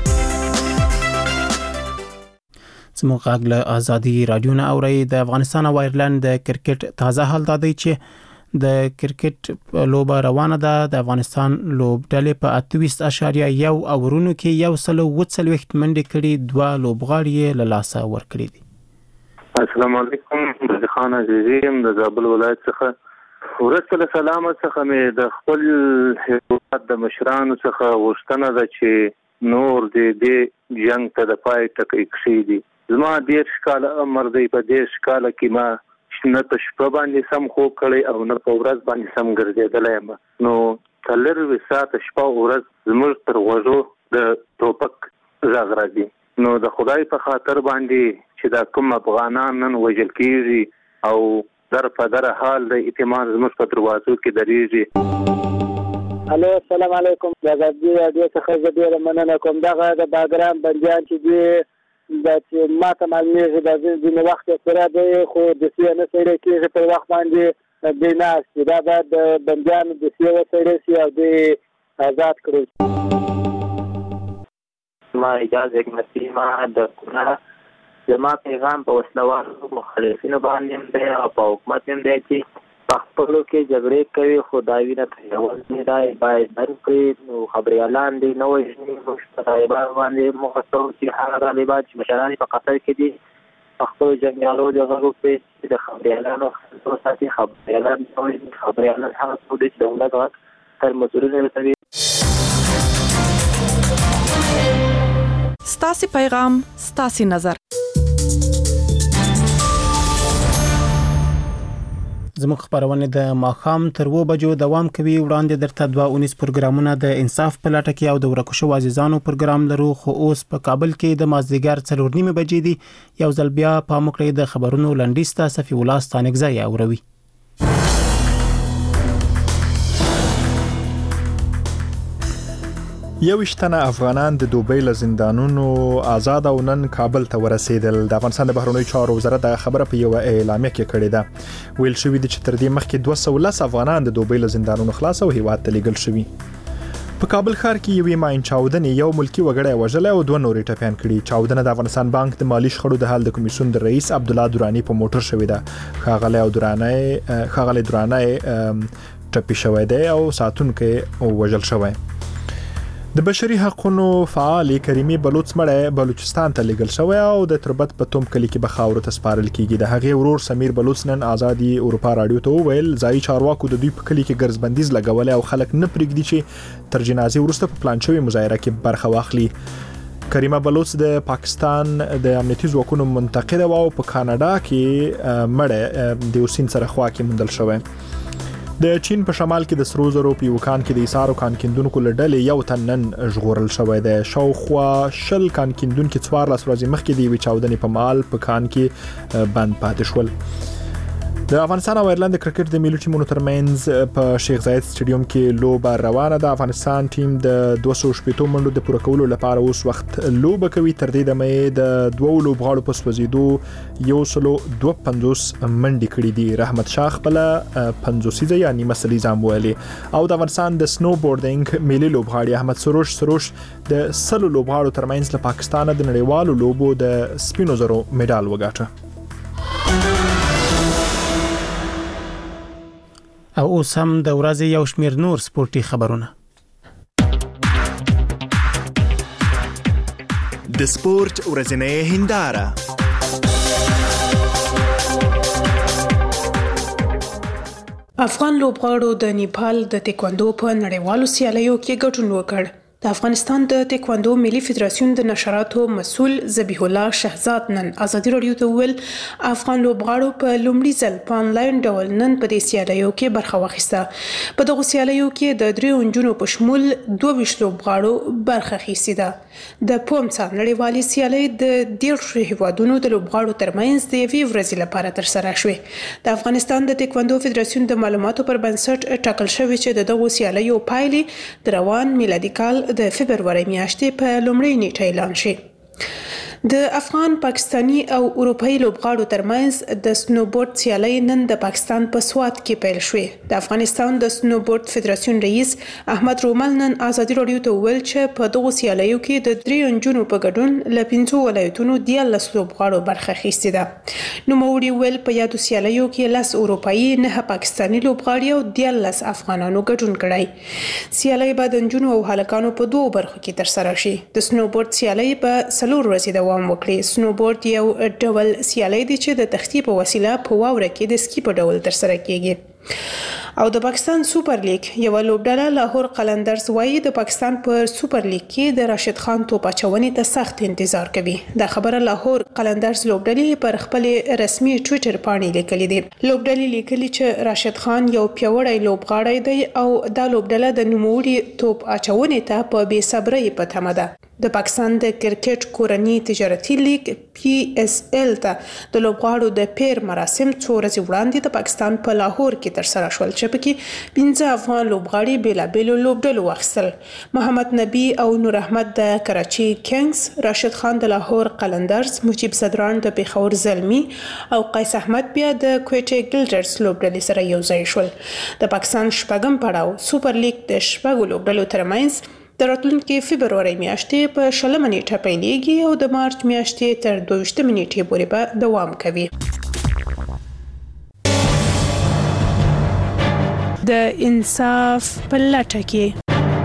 زموږ غږ له ازادي رادیو نه اورئ. د افغانستان او آیرلند د کرکټ تازه حال دا دی چې د کرکټ لوبه روانه ده. د افغانستان لوبډلې په اته ویشت اعشاریه یو اورونو کې یو سل اووه څلوېښت منډې کړي، دوه لوبغاړي یې له لاسه ورکړي دي. السلام علیکم، د خان عزیزی د زابل ولایت څخه ورسته له سلام څخه مې د خپل هیواد د مشرانو څخه غوښتنه ده چې نور د دې جنگ ته د پای ټکی کښېږدي. زما دېرش کاله عمر دی، په دېرش کاله کې ما نه په شپه باندې سم خوب کړی او نه په ورځ باندې سم ګرځېدلی یم. نو څلرویشت ساعته شپه او ورځ زموږ تر غوږو د ټوپک غږ راځي. نو د خدای په خاطر باندې چې دا کوم افغانان نن وژل کېږي او در په در حال د اعتماد زموږ په دروازو کې درېږي. الو السلام علیکم، د ازادي رادیو څخه زه ډېره مننه کوم. دغه د باګرام بندیان چې دي دا چې ما ته معلومېږي دا ځینې وخت یې پوره دی، خو دوسیه نه څېړی کېږي پر وخت باندې دوی ناست دي. دا باید د بندیانو دوسیه وڅېړی شي او دوی آزاد کړل شي. ما اجازه حکمتي ما د کونړ زما پیغام په وسلوالو مخالفینو باندې هم دی او په حکومت هم دی چې په خپلو کې جګړې کوي، خو دا وینه تویول نه دی باید بند کړي. نو خبریالان دې نه وژني، موږ په طالبان باندې موخه کوو چې هغه طالبان چې مشران په قطر کې دي په خپلو جنګیالو د غږ وکړي چې د خبریالانو ساتي. خبریالان نه وژني، خبریالان هغه څوک دي چې دولت غږ تر مسؤلینو رسوي. ستاسې پیغام ستاسې نظر. زموږ خبرونه د ماښام تر اوه بجو دوام کوي. وړاندې درته دوه اونیس پروګرامونه د انصاف په لټه کې او د ورکو شوو عزیزانو پروګرام لرو، خو اوس په کابل کې د مازدیګر څلور نیمه بجې دي. یو ځل بیا په موکړې د خبرونو لنډیز ته صفي الله ستانکزی اوروي. یوشتنه افغانان د دوبۍ له زندانونو آزاد او نن کابل ته ورسېدل. د افغانستان د بهرنیو چارو وزارت د خبره په یو اعلامیه کې کړې ده. ویل شوی دی چې تر دې مخکې دوه سوه ولس افغانان د دوبۍ له زندانونو خلاص او هیواد ته لیږل شوي. په کابل ښار کې یوې ماین چاودنې یو ملکی وګړی وژلی او دوه نورې ټپیان کړي. چاودنه د افغانستان بانک د مالی شخړو د حل د کمیسیون د رئیس عبدالله درانی په موټر شوې ده. ښاغلی او درانی ښاغلی درانی ټپي شوی دی او ساتونکی وژل شوی. د بشري حقوقو فعال کریمي بلوچ مړی بلوچستان ته لیږل شوی او د تربت په توم کلی کې به خاورو ته سپارل کیږي. د هغې ورور سمیر بلوچ نن آزادي اروپا رادیو ته وویل ځایي چارواکو د دوی په کلی کې ګرځبندیز لګولی او خلک نه پرېږدي چې تر جنازې وروسته په پلان شوې مظاهره کې برخه واخلي. کریمه بلوچ د پاکستان د امنیتي ځواکونو منتقده و او په کاناډا کې مړی د اوسین سره خوا کې موندل شوی. د چین په شمال کې د سرو زرو په یو کان کې د ایثار او کان کیندونکو له ډلې یو تن نن ژغورل شوی دی. شاوخوا شل کان کیندونکي څوارلس ورځې مخکې د یوې چاودنې په مهال په کان کې بند پاتې شول. د افغانستان او ایرلند د کرکټ د ملي ټیمونو ترمنځ په شیخ زاید سټیډیوم کې لوبه روانه ده. افغانستان ټیم د دوه سوه شپږ منډو د پوره کولو لپاره اوس وخت لوبه کوي. تر دې دمه د دوه لوبغاړو په سوځېدو یو سلو دوه پنځوس منډې کړې دي. رحمت شاه خپل پنځوسیزه یا نیمه سلیزه ویلي او د افغانستان د سنو بورډینګ ملي لوبغاړي احمد سروش سروش د سلو لوبغاړو ترمنځ له پاکستان د نړیوالو لوبو د سپینو زرو میډال وګاټه. او اوس هم د ورځې یو شمیر نور سپورتي خبرونه. د سپورت ورځنۍ هنداره. افغان لوبغاړو د نیپال د تکواندو په نړیوالو سیالیو کې ګډون وکړ. د افغانستان د تکواندو ملي فدراسیون د نشراتو مسؤل ذبیح الله شهزاد نن ازادي رادیو ته ویل افغان لوبغاړو په لومړي ځل په انلاین ډول نن په دې سیالیو کې برخه واخیسته. په دغه سیالیو کې د دریو نجونو په شمول دوه ویشت لوبغاړو برخه اخیستې ده. د پومسا نړیوالې سیالۍ د دیرشو هیوادونو د لوبغاړو ترمنځ د یوې ورځې لپاره ترسره شوې. د افغانستان د تکواندو فدراسیون د معلوماتو پر بنسټ ټاکل شوی چې د دغو سیالیو پایلې د روان میلادي کال د فبروري میاشتې په لومړۍ نیټه اعلان شي. د افغان پاکستانی او اروپایي لوبغاړو ترمنځ د سنوبورډ سیالۍ نن د پاکستان په سوات کې پیل شوې. د افغانستان د سنوبورډ فدراسیون رئیس احمد رومل نن ازادي رادیو ته ویل چې په دغو سیالیو کې د درې نجونو په ګډون له پنځو ولایتونو دیارلس لوبغاړو برخه اخیستې ده. نوموړي ویل په یادو سیالیو کې لس اروپایي، نه پاکستانی لوبغاړي او دیارلس افغانانو ګډون کړی. سیالۍ به د نجونو او هلکانو په دوو برخو کې ترسره شي. د سنوبورډ سیالۍ په څلور ورځې دوام وکړي. سنوبورډ یو ډول سیالۍ دی چې د تختې په وسیله په واوره کې د سکی په ډول ترسره کیږي. او د پاکستان سوپر لیګ یو لوبډله لاهور قلندرز وایي د پاکستان په سوپر لیګ کې د راشد خان توپ اچونې ته سخت انتظار کوي. دا خبره لاهور قلندرز لوبډلې پر خپل رسمي ټوئیټر باندې لیکلې دي. لوبډلې لیکلي چې راشد خان یو پیاوړی لوبغاړی دی او دا لوبډله د نوموړي توپ اچونې ته په بې صبرۍ په تمه ده. د پاکستان د کرکټ کورنی تجارتي لیګ پی اس ال ته د لوبغاړو د پیر مراسم څو ورځې وړاندې د پاکستان په لاهور کې ترسره شول چې پکې پنځه افغان لوبغاړي بېلابېلو لوبډلو واخیستل. محمد نبی او نور احمد د کراچي کنگز، راشد خان د لاهور قلندرز، مجيب صدران د پیښور زلمی او قیس احمد بیا د کوټې ګلډرز لوبډلې سره یو ځای شول. د پاکستان شپږم پړاو سوپر لیګ د شپږو لوبډلو ترمنځ د راتلونکي فبروري میاشتې په شلمه نیټه پیلېږي او د مارچ میاشتې تر دوه ویشتمې نیټې پورې به دوام کوي. د انصاف په لټه کې.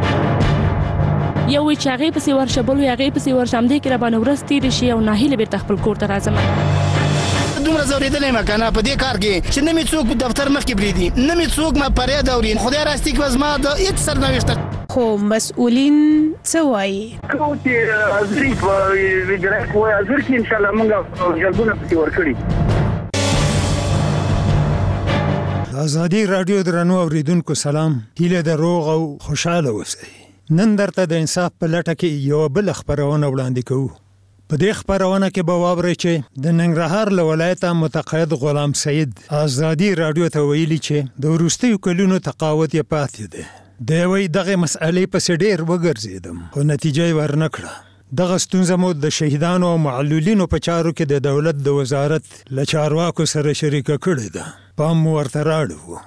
یو وی چې هغه پسې ورشه بل وی هغه پسې ورشه هم دې کې را باندې ورځ تېرې شي او ناهیله بیرته خپل کور ته راځم. دومره زورېدلی یم که نه په دې کار کې چې نه مې څوک دفتر مخکې پرېږدي نه مې څوک ما فریاد اوري. خدای راستي که زما د هېڅ سرنوشته خو مسؤلین څه وایي؟ کوم چې حاضري په وزارت وایي حاضر کې انشاءالله موږ جلبونه پسې ورکړي. ازادي رادیو درنو اوریدونکو سلام. هیله د روغ او خوشاله اوسئ. نن درته د انصاف په لټه کې یو بل خبرونه وړاندې کوو. په دې خبرونه کې به واورئ چې د ننګرهار له ولایته متقاعد غلام سید ازادي رادیو ته ویلي چې د وروستیو کلونو تقاعد یې پاتې دی. دی وایي دغې مسئلې پسې ډېر وګرځېدم خو نتیجه یې ورنه کړه. دغه ستونزه مو د شهیدانو او معلولینو په چارو کې د دولت د وزارت له چارواکو سره شریکه کړې ده. پام مو ورته راړو.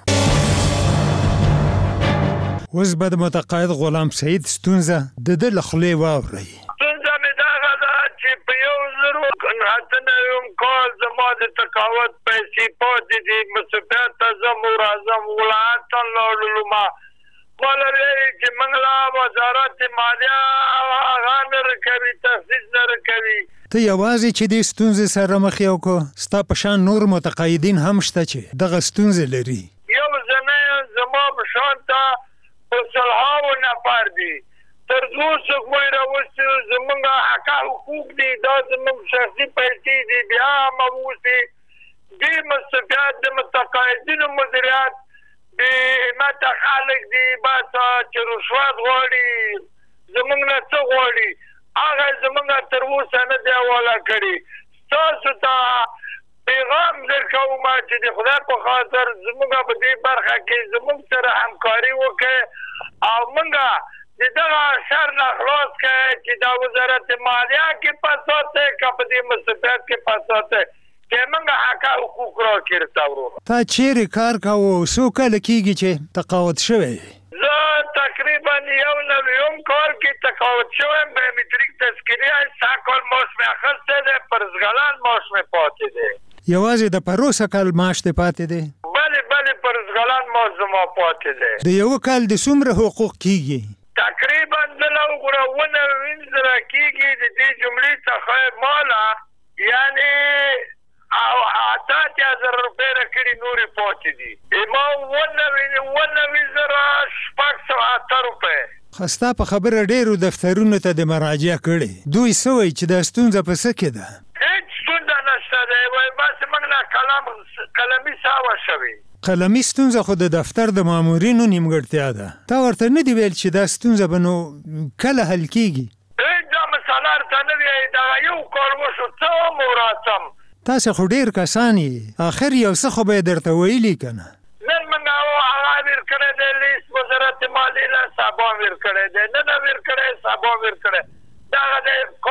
اوس به د متقاعد غلام سید ستونزه د ده له خولې واورئ. ستونزه مې دغه ده چې په یو زرو اته نوي کال زما د تقاعد پیسې پاتې دي. مسافرت ته ځم او راځم ولایت ته لاړلو ما ماله وایي چې موږ له وزارت مالیه هغه نه راکوي تخصیص نه راکوي. ته یوازې چې دې ستونزې سره مخ یو کو ستا په شان نور متقاعدین هم شته چې دغه ستونزې لري. یو زنه زما په شان ته په سلهاوو نفر دي تر دوه سوکمۍ راوستي زمونږ حقه حقوق دي دا زمونږ شخصي پیسې دي بیا هم اوسي دې مستفیات د متقاعدینو مدیریت بې همته خلک دي بس چې رشوت غواړي زمونږ نه څه غواړي هغه زمونږ تر اوسه نه دی حواله کړي. ستاسو ته پیغام درکوم چې د خدای په خاطر زمونږ په دې برخه کې زمونږ سره همکاري وکړي او موږ د دغه شر نه خلاص کړئ چې دا وزارت مالیه کې فساد دی که په دې مسافرت کې فساد دی چې موږ حقه حقوق راکړي ورته ورو. تا چیرې کار کوو څو کله کېږي چې تقاعد شوی؟ زه تقریبا یو نویم کال کې تقاعد شویم. بایومتریک تذکرې سږ کال معاش مې اخیستی دی پر زغلان معاش مې پاتې دی. یوازې د پروسه کال معاش دې پاتې دی؟ بلې بلې پر زغلان معاش زما پاتې دی. د یوه کال د څومره حقوق کېږي؟ تقریبا زه له وګوره اووه نوي زره کېږي د دې جملې څخه ماله یعنې او اته اتیا زره روپۍ راکړي نورې پاتې دي. ما اووه نوي اووه نوي زره شپږ سوه اته روپۍ. خو ستا په خبره ډېرو دفترونو ته د مراجعه کړې دوی څه وایي چې دا ستونزه په څه کې ده؟ هېڅ ستونزه نشته دی وایي بس موږ نه کلام قلمي ساوه شوي. قلمي ستونزه خو د دفتر د مامورینو نیمګړتیا ده. تا ورته نه دي ویل چې دا ستونزه به نو کله حل کېږي؟ هېڅ دا مسله ورته نه وایي دغه یو کار وشو څه وم او راځم. تاسې خو ډېر کسان یې آخر یو څه خو به یې درته ویلي که نه؟ نن موږ هغه ویر کړی دی لیست وزارت مالیې له سبا ویر کړی دی نن ویر کړی سبا ویر کړی دغه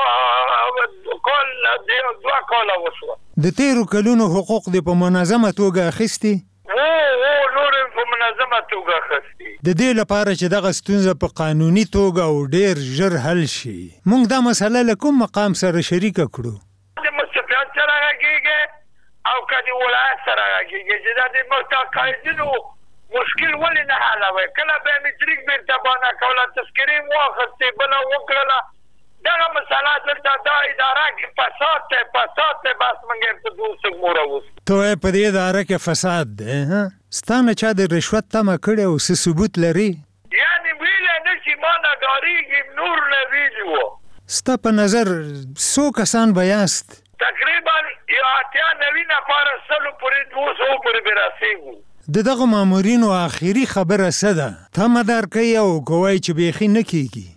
د کال دوه کاله وشوه. د تېرو کلونو حقوق دې په منظمه توګه اخیستي؟ او او نور یې په منظمه توګه اخیستي. د دې لپاره چې دغه ستونزه په قانوني توګه او ډېر ژر حل شي موږ دا مسله له کوم مقام سره شریکه کړو؟ د مستفیات سره غږېږي او که د ولایت سره غږېږي چې دا د متقاعدینو مشکل ولې نه حلوي. کله بایومتریک بېرته بانه کوله تذکرې مو واخیستې بله وکړله دغه مسله دلته دا اداره کې فساد دی فساد دی بس موږ ورته دوه سوکمو راوستو. ته وایې په دې اداره کې فساد دی ها؟ ستا نه چا د رشوت تمه کړې او څه ثبوت لري؟ یعنې ویلی نه چې ما نه ډارېږي نور نه ویلي وو. ستا په نظر څو کسان به یاست؟ تقریبا یو اتیا نوي نفره سلو پورې دوه سوو پورې به رسېږو. د دغه مامورینو آخري خبره څه ده؟ تمه درکوي او که وایي چې بیخي نه کېږي؟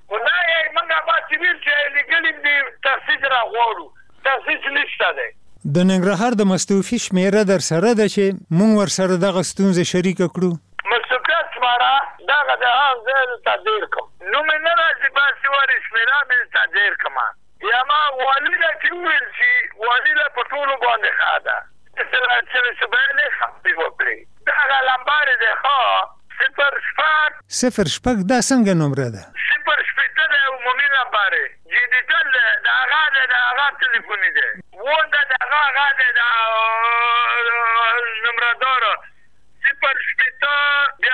تخصیص را غواړو تخصیص نشته دی. د ننګرهار د مستوفي شمیره در سره ده چې موږ ورسره دغه ستونزه شریکه کړو؟ مستوفیت شماره دغه د هغه ځای ته تغیر کوم نو مې نه راځي باسې ور شمیره مې تغیر کوم یا ما والي له چې وویل چې والي له په ټولو باندې ښه ده چې شبیلې خبرې وکړي دغه لمبارې دی ښه صفر شپږ صفر شپږ دا څنګه نمره ده؟ صفر شپېته دی عمومي لمبارې جدیدل دی د هغه دی د هغه تلیفوني دی ونده د هغه هغه دی د نمره داره صفر شپېته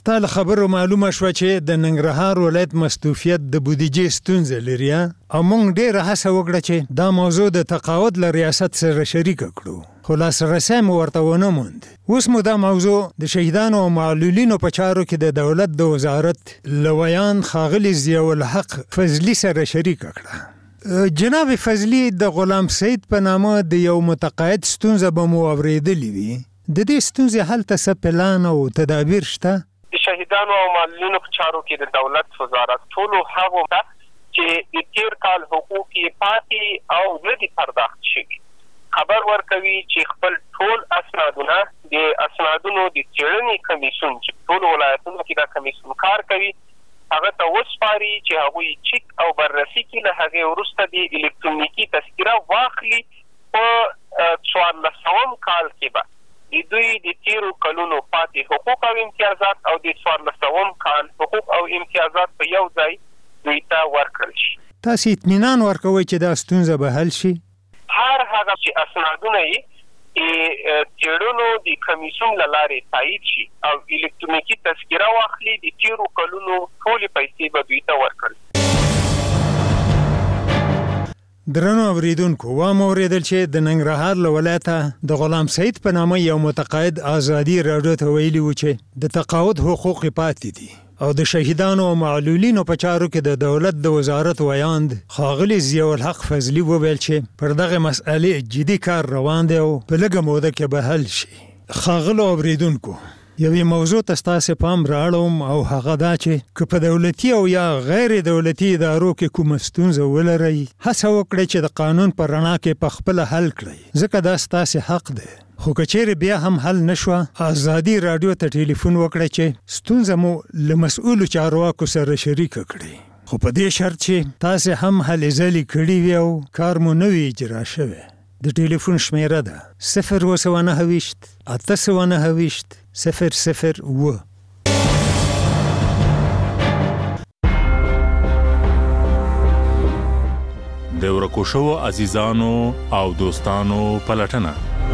تاله خبرو معلومه شو چې د ننګرهار ولایت مستوفیت د بودیجې ستونزه لري او موږ ډېر هڅه وکړه چې دا موضوع د تقاعد له ریاست سره شریک کړو خو لاسرسی مو ورته ونه موند. اوس مو دا موضوع د شهیدانو او معلولینو په چارو کې د دولت د وزارت لویان ښاغلي ضیاء الحق فضلي سره شریک کړه. جناب فضلي د غلام سید په نامه د یو متقاعد ستونزه به مو اورېدلې وي. د دې ستونزې حل ته څه پلان او تدابیر شته؟ د شهیدانو او معلولینو په چارو کې د دولت وزارت ټولو هغو ته چې د تیر کال حقوق یې پاتې او نه دي پرداخت شوي خبر ورکوي چې خپل ټول اسنادونه د اسنادونو د څېړنې کمیسیون چې ټولو ولایتونو کې دا کمیسیون کار کوي هغه ته وسپاري چې هغوی چیک او بررسي کړي. له هغې وروسته د الکترونیکي تذکره واخلي. په څوارلسم کال کې به د دوی د تیرو کلونو پاتې حقوق او امتیازات او د څوارلسم کال حقوق او امتیازات په یو ځای دوی ته ورکړل شي. تاسو اطمینان ورکوئ چې دا ستونزه به حل شي؟ هر هغه چې اسنادونه یې څېړنو د کمیسیون له لارې تایید شي او الکترونیکي تذکره واخلي د تیرو کلونو ټولې پیسې به دوی ته ورکړل. درنو اوریدونکو وام اوریدل چې د ننګرهار له ولایته د غلام سید په نامه یو متقاعد ازادي راډیو ته ویلي و چې د تقاعد حقوق پاتې دي او د شهیدانو او معلولینو په چارو کې د دولت د وزارت ویاند ښاغلي ضیاء الحق فضلي وویل چې پر دغه مسئلې جدي کار روان دی او په لږه موده کې به حل شي. ښاغلو اوریدونکو یوې موضوع ته ستاسې پام راړوم او هغه دا چې که په دولتي او یا غیر دولتي ادارو کې کومه ستونزه ولرئ هڅه وکړئ چې د قانون په رڼا کې په خپله حل کړئ ځکه دا ستاسې حق دی. خو که چیرې بیا هم حل نشوه ازادي راډیو ته ټلیفون وکړئ چې ستونزه مو له مسؤلو چارواکو سره شریکه کړئ خو په دې شرط چې تاسې هم هلې ځلې کړي وي او کار مو نه وي اجرا شوی. د ټلیفون شمیره ده صفر اوه سوه نهه ویشت اته سوه نهه ویشت صفر صفر اوه. د ورکو شوو عزیزانو او دوستانو پلټنه.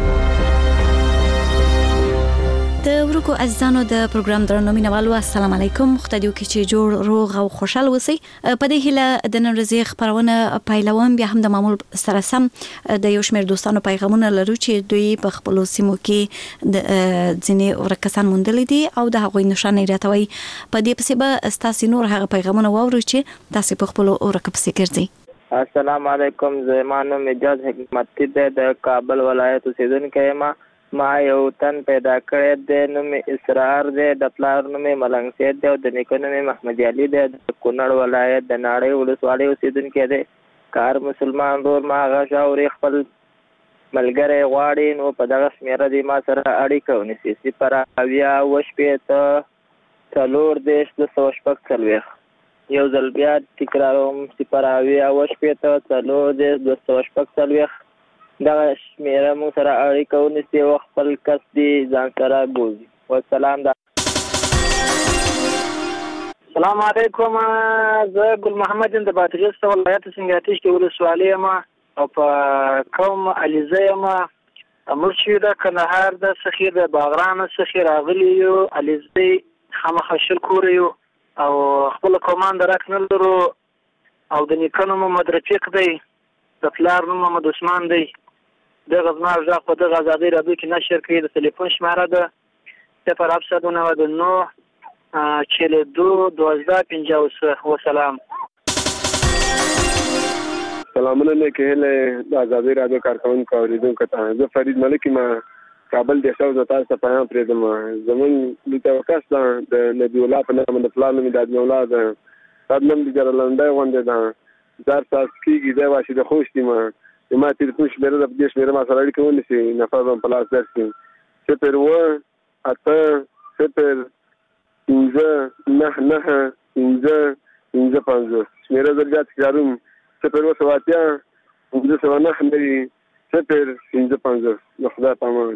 د ورکو عزیزانو د پروګرام درنو مینوالو السلام علیکم. خدای دې وکړي چې جوړ روغ او خوشحال اوسئ. په دې هیله د نن ورځې خبرونه پیلوم. بیا هم د معمول سره سم د یو شمېر دوستانو پیغامونه لرو چې دوی په خپلو سیمو کې د ځینې ورک کسان موندلي دي او د هغوی نښانې راټوي. په دې پسې به ستاسې نور هغه پیغامونه واورو چې تاسې په خپلو ورک پسې ګرځئ. السلام علیکم. زما نوم اجاز حکمتي دی د کابل ولایت اوسېدونکی یم. ما یو تن پیدا کړی دی نوم اسرار دی د پلار نوم ملنګ سید دی او د نیکه نوم محمد علي دی د کونړ ولایت د ناړۍ ولسوالۍ اوسېدونکی دی. کار مسلمان ورور ما هغه شاورې خپل ملګری غواړي نو په دغه شمېره دی ما سره اړیکه ونیسي. صفر اویا اوه شپېته څلور دېرش دوه سوه شپږ څلوېښت یو ځل بیا تکراروم صفر اویا اوه شپېته څلور دېرش دوه سوه شپږ څلوېښت دغه شمېره موږ سره اړیکه ونیسي او خپل کس دې ځان سره بوځي. والسلام. السلام علیکم. زه ګل محمد یم د بادغیس ولایت سنګاتیش کې ولسوالۍ یم او په قوم علیزه یم. موږ چې د کندهار د څخه د باغران څخه راغلي یو علیزه خامخا شل کور یو او خپل کومان درک نه لرو او د نیکونو محمد رفیق دی د پلار نوم محمد عثمان دی. دغه زما غږ په دغه ازادي راډیو کې نشر کړي. د ټلیفون شماره ده صفر هفت نود و نه چهل و دو دوازده پنجاه و سه. وسلام. سلامونه مې کهله د ازادي راډیو کارکونکو اوریدونکو ته. زه فرید ملک ما کابل د شاو د تاسو په پیغام پرې دم. زمون د توکاس د نبی الله په نامه د پلان مې د مولا ده تدنم د جرلنده غونډه ده زار تاسو کېږي دا واشي د خوش دي ما ما تلیفون شمیره د دې شمیره ما سره اړیکه ونیسي نفر په پلاس درسي صفر اوه اته صفر پنځه نهه نهه پنځه پنځه پنځه شمیره درجه تکراروم صفر اوه سوه اتیا پنځه سوه نهه نوي صفر پنځه پنځه. د خدای په امان.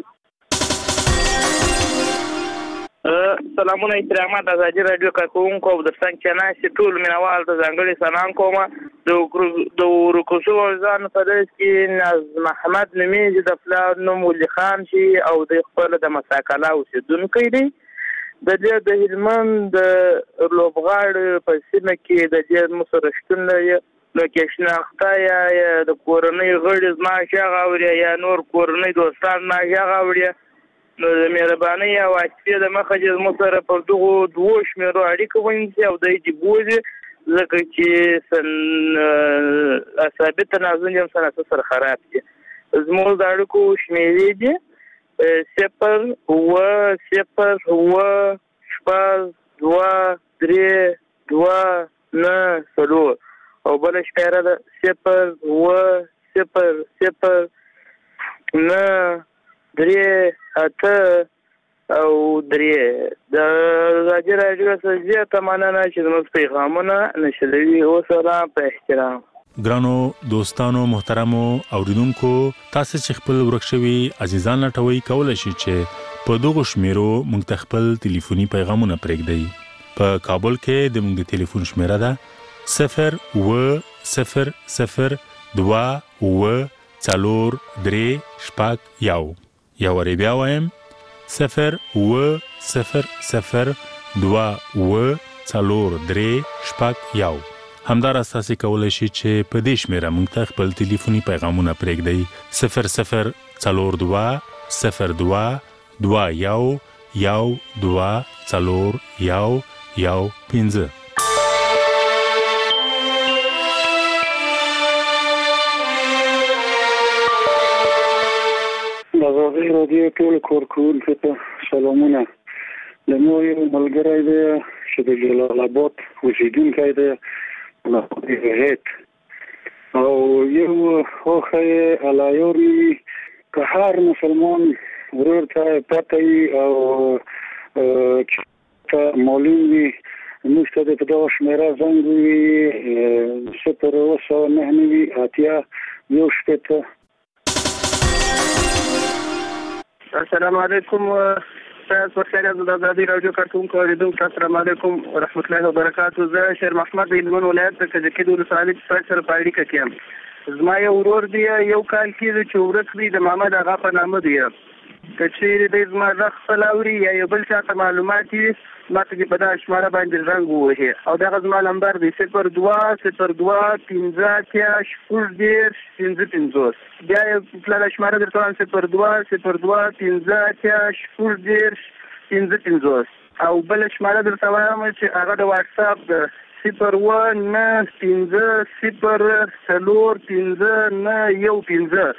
سلامونه احترامات ازادي راډیو کارکونکو او د څنګه چنای ټول مینوال ته ځانګړي سلام کوم. د ورکو شوو عزیزانو په دې کې ناز محمد نومیږي د پلار نوم ولي خان شي او د خپل د مساکلا اوسېدونکی دی. د دې د هلمند د لوبغاړو په سیمه کې د دې مسرشتون لري لوکیشن اخته یا د کورنۍ غړي زما شغه اوري یا نور کورنۍ دوستان ما شغه اوري نو د مهرباني او عاطفه د مخه چې مو سره په دغه دوه شمیرو اړیکه ونیسي او د دې بوزي ځکه چې سن ثابت تنازل یم سره سره خراب دي زموږ د اړیکو شمیرې دي صفر و صفر و شپږ دوه درې دوه نه څلور او بل شمیره ده صفر و صفر صفر نه درې اته او درې د راځي راځي سجه تمنه چې زموږ پیغامونه نشلوي او سره په احترام ګرانو دوستانو محترمو اوریدونکو تاسو چې خپل ورکشوي عزیزان لټوي کولای شئ چې په دغه شمیرو موږ خپل ټلیفوني پیغامونه پرېږدئ په کابل کې د موږ د ټلیفون شمیره ده صفر و صفر صفر دوا و څلور درې شپږ یو یا ور بیا وایم صفر و صفر صفر دوا و څلور درې شپږ یو همدار اساسي کولای شي چې په دې شمیره موږ ته خپل ټلیفوني پیغامونه پرېږدئ صفر صفر څلور دوا صفر دوا دوا یو یو دوا څلور یو یو پنځه غوږی رادیو ټول کارکوونکو ته سلامونه د مو یو ملګری دی چې د جلال آباد اوسیدونکی دی له هیت او یو خوخه علایوري که هر مسلمان ورور ته پته او چې معلوم وي موږ ته د دغه شمیره زنګ وي صفر اوسه نه نوي اتیا یو شپېته. السلام علیکم تاسو ورسره د آزادي رادیو کارتونکو اوریدونکو السلام علیکم ورحمت الله وبرکاتہ زه شیر محمد د هلمند ولایت څخه د کډو رسالي په سره پایډی کېم زما یو ورور دی یو کال کې چې ورک دی د محمد اغا په نامه دی کچې د زما رخ فلاوري یا یو بل څه معلومات ماته په دا شماره باندې رنګ ووهي او دا غزما نمبر دی صفر دوه صفر دوه پنځه اتیا شپږ دېرش پنځه پنځوس بیا یې پلاله شماره درته وایم صفر دوه صفر دوه پنځه اتیا شپږ دېرش پنځه پنځوس او بله شماره درته وایم چې هغه د واټساپ ده صفر اووه نه پنځه صفر څلور پنځه نه یو پنځه.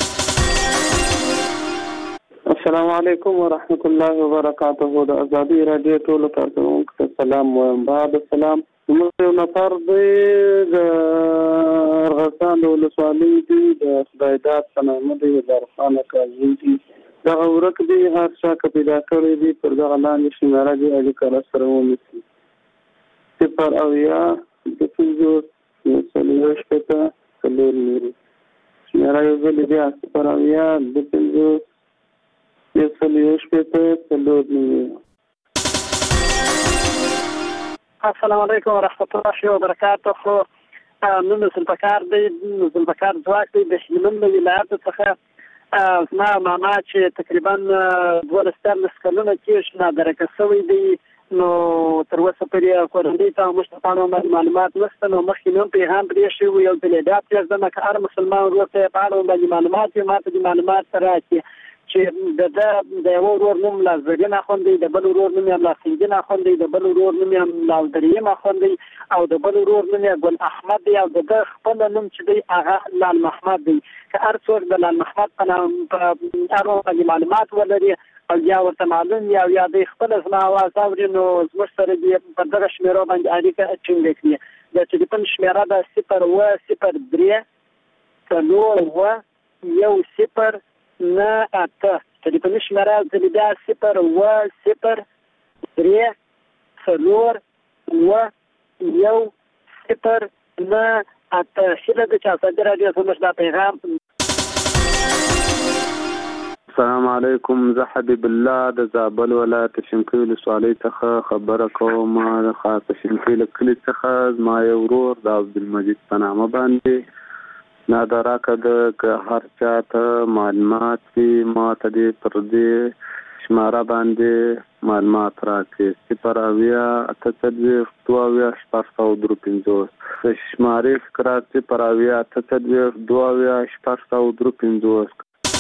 السلام علیکم ورحمت الله وبرکاته د آزادي رادیو ټول کارکونکو ته سلام وایم. بعد السلام موږ یو نفر دی د ارغستان د ولسوالۍ دی د خدایداد په نامه دی درخانه کاظم دی دغه ورک دی هر چا که پیدا کړی دی پر دغه لاندې شمیره دی اړیکه راسره ونیسي صفر اویا د پنځوس یو سل یو شپېته څلور نورې شمیره یو ځل بیا صفر اویا د پنځوس یو سل یو شپېته څلور نورې. السلام علیکم ورحمت الله وبرکاته. نن زلفکار دی زلفکار ځواک دی د هلمند ولایت څخه زما ماما چې تقریبا دولس څوارلس کلونه کېږي نادرکه شوی دی نو تر اوسه پورې کورنۍ ته موږ ته په اړه معلومات نشته نو مخکې مې هم پیغام پرې شوی یو ځل بیا پرېږدم که هر مسلمان ورور ته په اړه باندې معلومات وي ما ته د معلومات راکړي چې د ده د یو ورور نوم لازرین اخوندي د بل ورور نوم یې لاسنجین اخوندي د بل ورور نوم یې لاودریم اخوندي او د بل ورور نوم یې ګل احمد دی او د ده خپل نوم چې دی هغه لال محمد دی که هر څوک د لال محمد په اړه باندې معلومات ولري او یا ورته معلوم یا یا د خپل زما اواز اوري نو زموږ سره دې په دغه شمیرو باندې اړیکه ټینګه کړي د ټلیفون شمیره ده صفر اووه صفر درې څلور اووه یو صفر نه اته ټلیفوني شمیره ځلې بیا صفر اووه صفر درې څلور اووه یو صفر نه اته هیله ده چې آزادي راډیو زموږ دا پیغام. السلام علیکم زه حبیب الله د زابل ولایت شینکۍ ولسوالۍ څخه خبره کوم د خاصه شینکۍ له کلي څخه زما یو ورور د عبدالمجید په نامه باندې نادراکه ده که هر چا ته معلومات وي ما ته دې پر دې شماره باندې معلومات راکړي. صفر اویا اته څلوېښت دوه اویا شپږ سوه درې پنځوس. شمارې فقرات صفر اویا اته څلوېښت دوه اویا شپږ سوه درې پنځوس.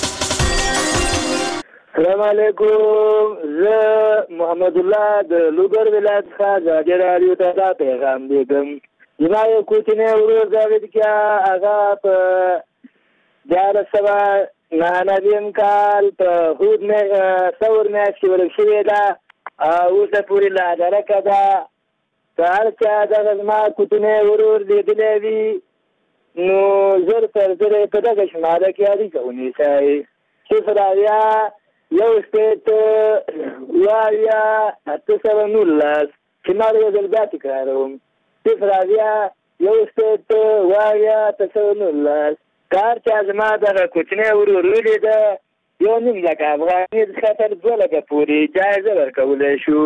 السلام علیکم، زه محمد الله د لوګر ولایت څخه ازادي راډیو ته دا پیغام لیږم. زما یو کوچنی ورور جاوید کیا هغه په دیارلس سوه نهه نویم کال په هود ثور میاشت کې ورک شوې ده او اوسه پورې لا درکه ده. که هر چا دغه زما کوچنی ورور لیدلی وي نو زر تر زر یې په دغه شماره کې اړیکه ونیسئ. صفر اویا یو شپېته اوه اویا اته سوه نولس. شماره یو ځل بیا تکراروم، صفر اویا یو شپېته اوه اویا اته سوه نولس. که هر چا زما دغه کوچنی ورور ولیده یو نیم لکه افغاني څخه تر دوه لکه پورې جایزه ورکولی شو.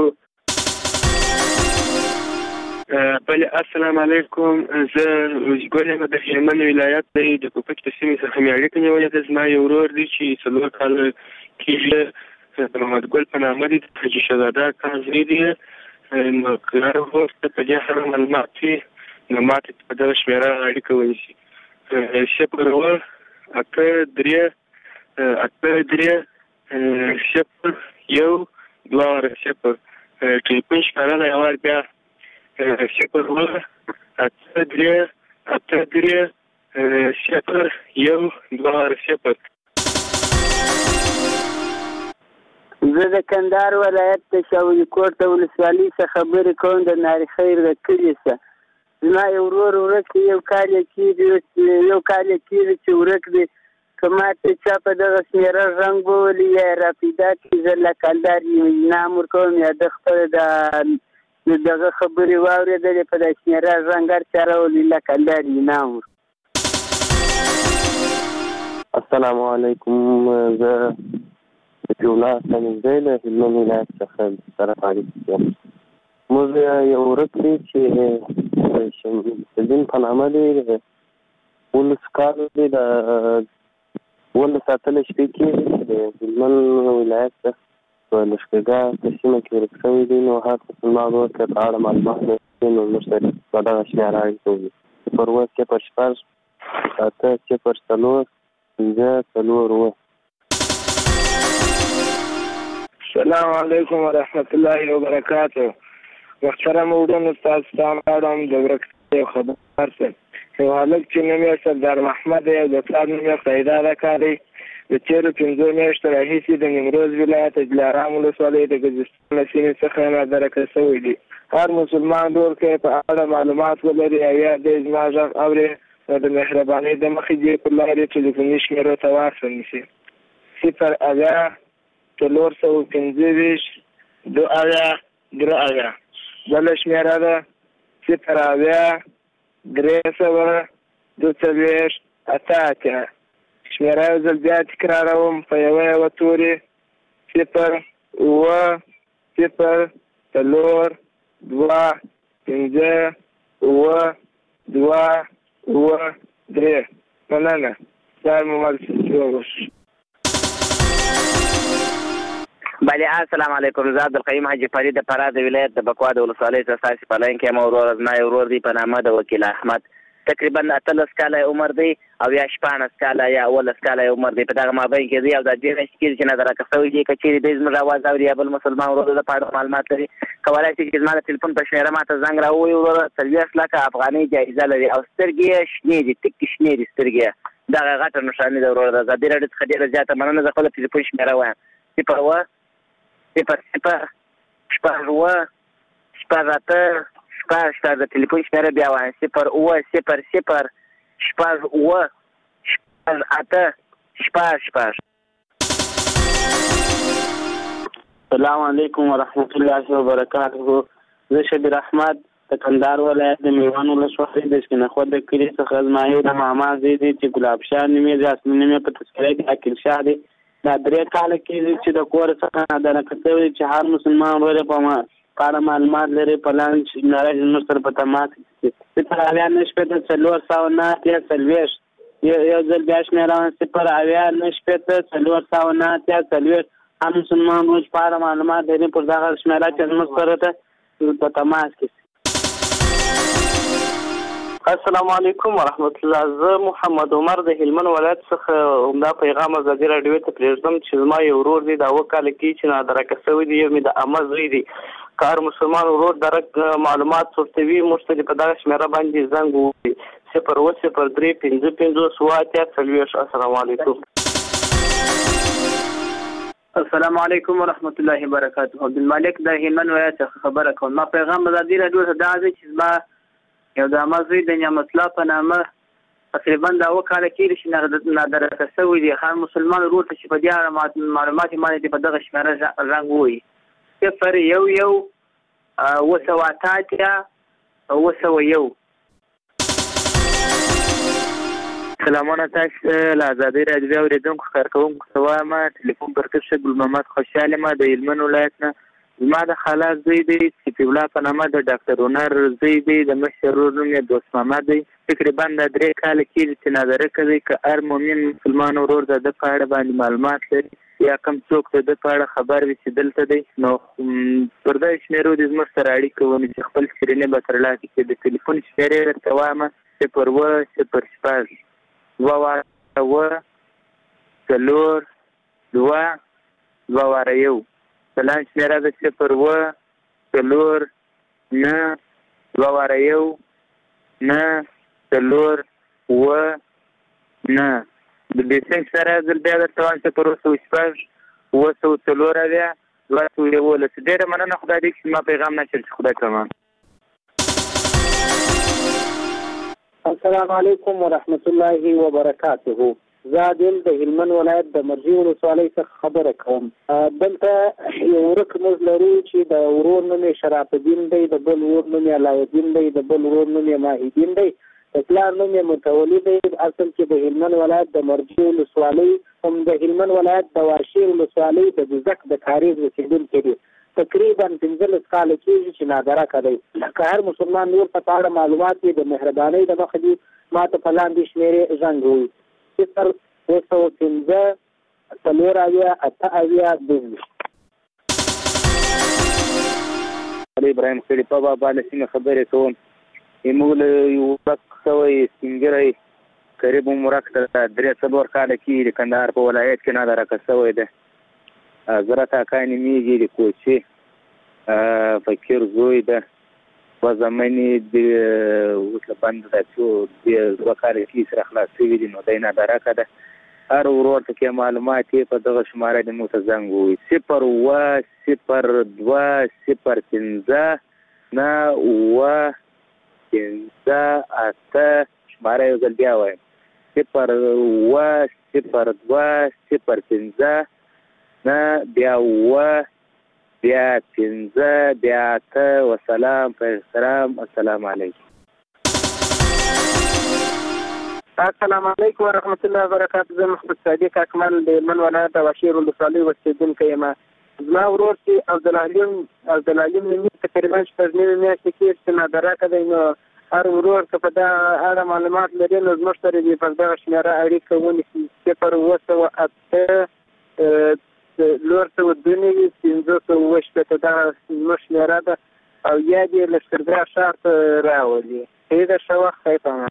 بله السلام علیکم، زه ګل یم د هلمند ولایت دی د کوپک د سیمې څخه مې اړیکه نیولې ده. زما یو ورور دی چې څلور کاله کېږي د محمد ګل په نامه دی، د حاجي شهزاده کان زوی دی. نو که هر وخت په دې اړه معلومات وي نو ما ته په دغه شمېره اړیکه ونیسي. صفر اوه اته درې اته درې صفر یو دوه صفر. ټلیفون ښکاره دی اول بیا صفر اوه اته درې اته درې صفر یو دوه صفر. زه د کندهار ولایت د شاولي کوټ د ولسوالۍ څخه خبرې کوم د ناري خیر د کلي څخه. زما یو ورور ورک یو کال یې کېږي یو کال یې کېږي چې ورک دی. که ما ته چا په دغه شمېره رنګ وولي یا یې راپیدا کړي زه له کلدار انعام ورکوم یا د خپله د دغه خبرې واورېدلې په دغه شمېره رنګ هر چا راولي له کلدار انعام ورکوم. السلام علیکم، زه د پیولا سنځی له هلمند ولایت څخه سره اړیکه یم. موږ یو ورک دی چې شمسالدین په نامه دی، اوولس کاله دی، د اوولس اتلس شپې کېږي چې د هلمند ولایت څخه په لښکرګاه په سیمه کې ورک شوی دی. نو هر مسلمان ورور که په اړه معلومات لري نو موږ سره په دغه شمېره اړیکه ونیسي. صفر اووه صفر شپږ اته صفر څلور پنځه څلور اووه. السلام علیکم ورحمت الله وبرکاته. محترم وروڼو، ستاسو ته غواړم د ورکتیا یو خبر ورسم. یو هلک چې نوم یې سردار محمد دی او د پلار نوم یې خدایدا اکا دی، د تېرو پنځو میاشتو راهیسې د نیمروز ولایت دلارام ولسوالۍ د ګرجستان له سیمې څخه نادرکه شوی دی. هر مسلمان ورور که په اړه معلومات ولري او یا دی زما غږ اوري نو د مهربانۍ د مخې دې په لارې ټلیفوني شمېرو ته واصل نیسي. صفر اویا څلور سوه پنځه ویشت دوه اویا درې اویا. بله شمېره ده صفر اویا درې سوه دوه څلوېښت اته اتیا. شمېره یو ځل بیا تکراروم په یوه یوه تورې صفر اووه صفر څلور دوه پنځه اووه دوه اووه درې. مننه. سهار مو مل. بله السلام علیکم، زه عبدالقیوم حاجي فرید د فراه د ولایت د بکوا د ولسوالۍ څخه ستاسې په لاین کې یم. ورور زما یو ورور دی په نامه د وکیل احمد، تقریبا اتلس کاله عمر دی او یا شپاړس کاله یا اوولس کاله عمر دی. په دغه مابین کې دی او دا ډېر میاشتې کېږي چې نادرکه شوی دی. که چېرې دی زموږ اواز اوري یا بل مسلمان ورور د په اړه معلومات لري کولی شي چې زما د ټلیفون په شمېره ما ته زنګ راووایي. وروره څلوېښت لکه افغانۍ جایزه لري او سترګې یې شنې دي، تکې شنې دي سترګې یې. دغه غټه نښاني ده وروره. د ازادي راډیو څخه ډېره زیاته مننه. زه خپله ټلیفون شمېره وایم صفر اووه صفر صفر شپږ اووه شپږ اته شپږ شپږ. د ټلیفون شمېره بیا وایم صفر اووه صفر صفر شپږ اووه شپږ اته شپږ شپږ. السلام علیکم ورحمت الله وبرکاته. زه شبیر احمد د کندهار ولایت د میوان ولسوالۍ د سکینخود د کلي څخه زما یو د ماما زوی دی چې ګلاب شاه نومېږي، اصلي نوم یې په تذکره کې عاقل شاه دی. دا درې کاله کېږي چې د کور څخه نادرکه شوی چې هر مسلمان ورور یې په اړه معلومات لري په لاندې شمېره زموږ سره په تماس کې صفر اویا نهه شپېته څلور سوه نه اتیا څلوېښت. یو ځل بیا شمېره وایم صفر اویا نهه شپېته څلور سوه نه اتیا څلوېښت. هر مسلمان روز په اړه معلومات لري پر دغه شمیره چې زموږ سره ده په تماس کې. السلام علیکم ورحمت الله. زه محمد عمر د هلمند ولایت څخه همدا پیغام ازادي راډیو ته پرېږدم چې زما یو ورور دی دا اوه کاله کېږي چې نادرکه شوی دی، یو مې د عمه زوی دی. که هر مسلمان ورور درک معلومات ورته وي موږ ته په دغه شمېره باندې زنګ ووهي صفر اوه صفر درې پنځه پنځوس اووه اتیا څلوېښت. السلام علیکم. السلام علیکم ورحمت الله وبرکاته. عبدالمالک د هلمند ولایت څخه خبره کوم. ما پیغام ازادي راډیو ته دا دی چې زما یو د عمه زوی د نعمت الله په نامه تقریبا دا اوه کاله کېږي چې نادرکه شوی دی. هر مسلمان ورور ته چې په دې اړه معلومات یې باندې په دغه شمېره زنګ ووهي صفر یو یو اوه سوه اته اتیا اوه سوه یو. سلامونه تاسو له ازادي راډیو اورېدونکو کارکوونکو ته وایم. ټلیفون پر کښ ګل محمد خوشحال یم د هلمند ولایت نه. زما د خالا زوی دی صفي الله په نامه د ډاکټر هنر زوی دی. د مشر ورور نوم یې دوست محمد دی. تقریبا د درې کاله کېږي چې نادرکه دی. که هر مؤمن مسلمان ورور د ده په اړه باندې معلومات لري یا کوم څوک د ده په اړه خبر وي چې دلته دی نو پر دغه شمېرو دې زموږ سره اړیکه ونیسي، خپل سکرینې به ترلاسه کړي. د ټلیفون شمېرې درته وایم صفر اوه صفر شپږ دوه واره اوه څلور دوه دوه واره یو. سلام شمېره ده صفر اوه څلور نه دوه واره یو نه څلور اوه نه. د بیسنګ سره زر بیا درته وایم صفر اوه سوه شپږ اوه سوه څلور اویا دوه سوه یولس. ډېره مننه. خدای دې چې ما پیغام نشر چې خدای کمان. السلام علیکم ورحمت الله وبرکاته. زه دل د هلمند ولایت د مرجی ولسوالۍ څخه خبره کوم. دلته یو ورک موږ لرو چې د ورور نوم یې شرف الدین دی، د بل ورور نوم یې علاءالدین دی، د بل ورور نوم یې ماهیدین دی، د پلار نوم یې متولي دی. اصل کې د هلمند ولایت د مرجی ولسوالۍ هم د هلمند ولایت د واشیر ولسوالۍ د بزک د کاریز اوسېدونکی دی. تقریبا پنځلس کاله کېږي چې نادرکه دی. که هر مسلمان نور په اړه معلومات یې د مهربانۍ د مخه دي ما ته په لاندې شمېرې زنګ ووهي صفر اوه سوه پنځه څلور اویا اته اویا دوهویشت. ابراهیم خلیفه بابا له سیمې خبرې کوم. موږ له یو ورک شوی سپین قریب عمرک ته درې څلور کاله کېږي د کندهار په ولایت کې نادرکه شوی دی. زرت اکا نومیږي د کوچي فقیر زوی ده. په زمانې د اوس له بند ده چې دوه کاله کېږي سره خلاص شوي دي نو دی نادرکه ده. هر ورور ته کې معلومات یې په دغه شماره د موږ ته زنګ ووهي صفر اوه صفر دوه صفر پنځه نه اوه پنځه اته. شماره یو ځل بیا وایم صفر اوه صفر دوه صفر پنځه نه بیا اوه بیا پنځه بیا اته. وسلام په احترام. السلام علیکم. السلام علیکم ورحمت الله وبرکاته. زه محمد صادق اکمل د هلمند ولایت د واشیر ولسوالۍ اوسېدونکی یم. زما ورور چې عبدالعلیم عبدالعلیم نومي تقریبا شپږ نوي میاشتې کېږي چې نادرکه دی. نو هر ورور که په دغه اړه معلومات لري نو زموږ سره دې په دغه شمېره اړیکه ونیسي صفر اوه سوه اته لور سوه دوه نوي پنځه سوه اوه شپېته. دغه زموږ شمېره ده او یا دې لښکرګاه ښار ته راولي. ښه ده، ښه وخت، ښه پامان.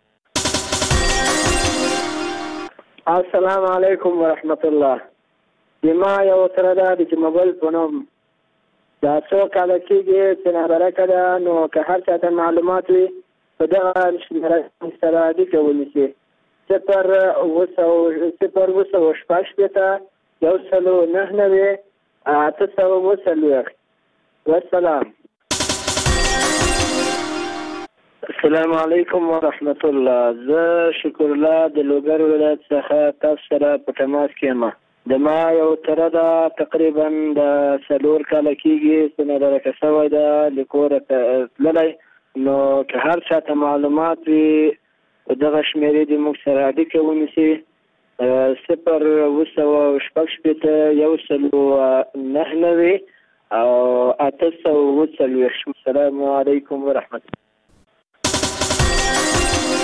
السلام علیکم ورحمت الله. زما یو سره ده د جمبل په نوم. دا څو کاله کېږي چې نادرکه ده. نو که هر چا ته معلومات وي په دغه شمېره سره اړیکه ونیسي صفر اوه سوه صفر اوه سوه شپږ شپېته یو سلو نهه نوي اته سوه اوه څلوېښت. والسلام. السلام علیکم ورحمت الله. زه شکر الله د لوګر ولایت څخه تاسو سره په تماس کې یم. د ما یو تره ده تقریبا د څلور کاله کېږي چې نادرکه شوی ده له کوره تللی. نو که هر چا ته معلومات وي په دغه شمېرې دې موږ سره اړیکه ونیسي صفر اوه سوه شپږ شپېته یو سلو نهه نوي او اته سوه اوه څلوېښت. السلام علیکم ورحمت الله.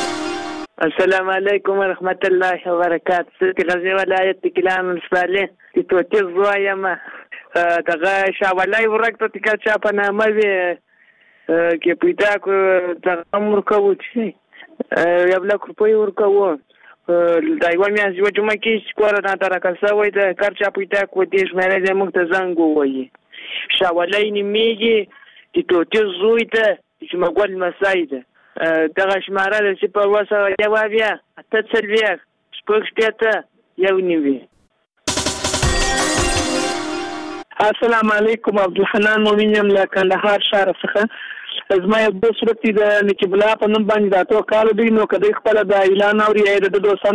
السلام علیکم ورحمت الله وبرکاته. زه د غزني ولایت د ګیلان ولسوالۍ د توتي زوی یم دغه شاولای ورک ته تکا چا په نامه وي کې پیدا کو دغه مرکو چې یو لک روپۍ ورکوو دا یو میاشت یو جمعه کې سکور نه ترکسه وای د کار چا پیدا کو دې شمېره دې موږ ته زنګ وایي شاولای نیمېږي د توتي زوی ته چې مګول مسای ده دغه شماره چې په وسه جواب یا اته څلوېښت شپږ شپېته یو نوي. السلام علیکم. عبدالحنان مومن یم له کندهار ښار څخه. زما یو دوست صورت د نقیب الله په نوم باندې د اتو کالو دی نو که دوی خپله د اعلان اوري یا د دوستانو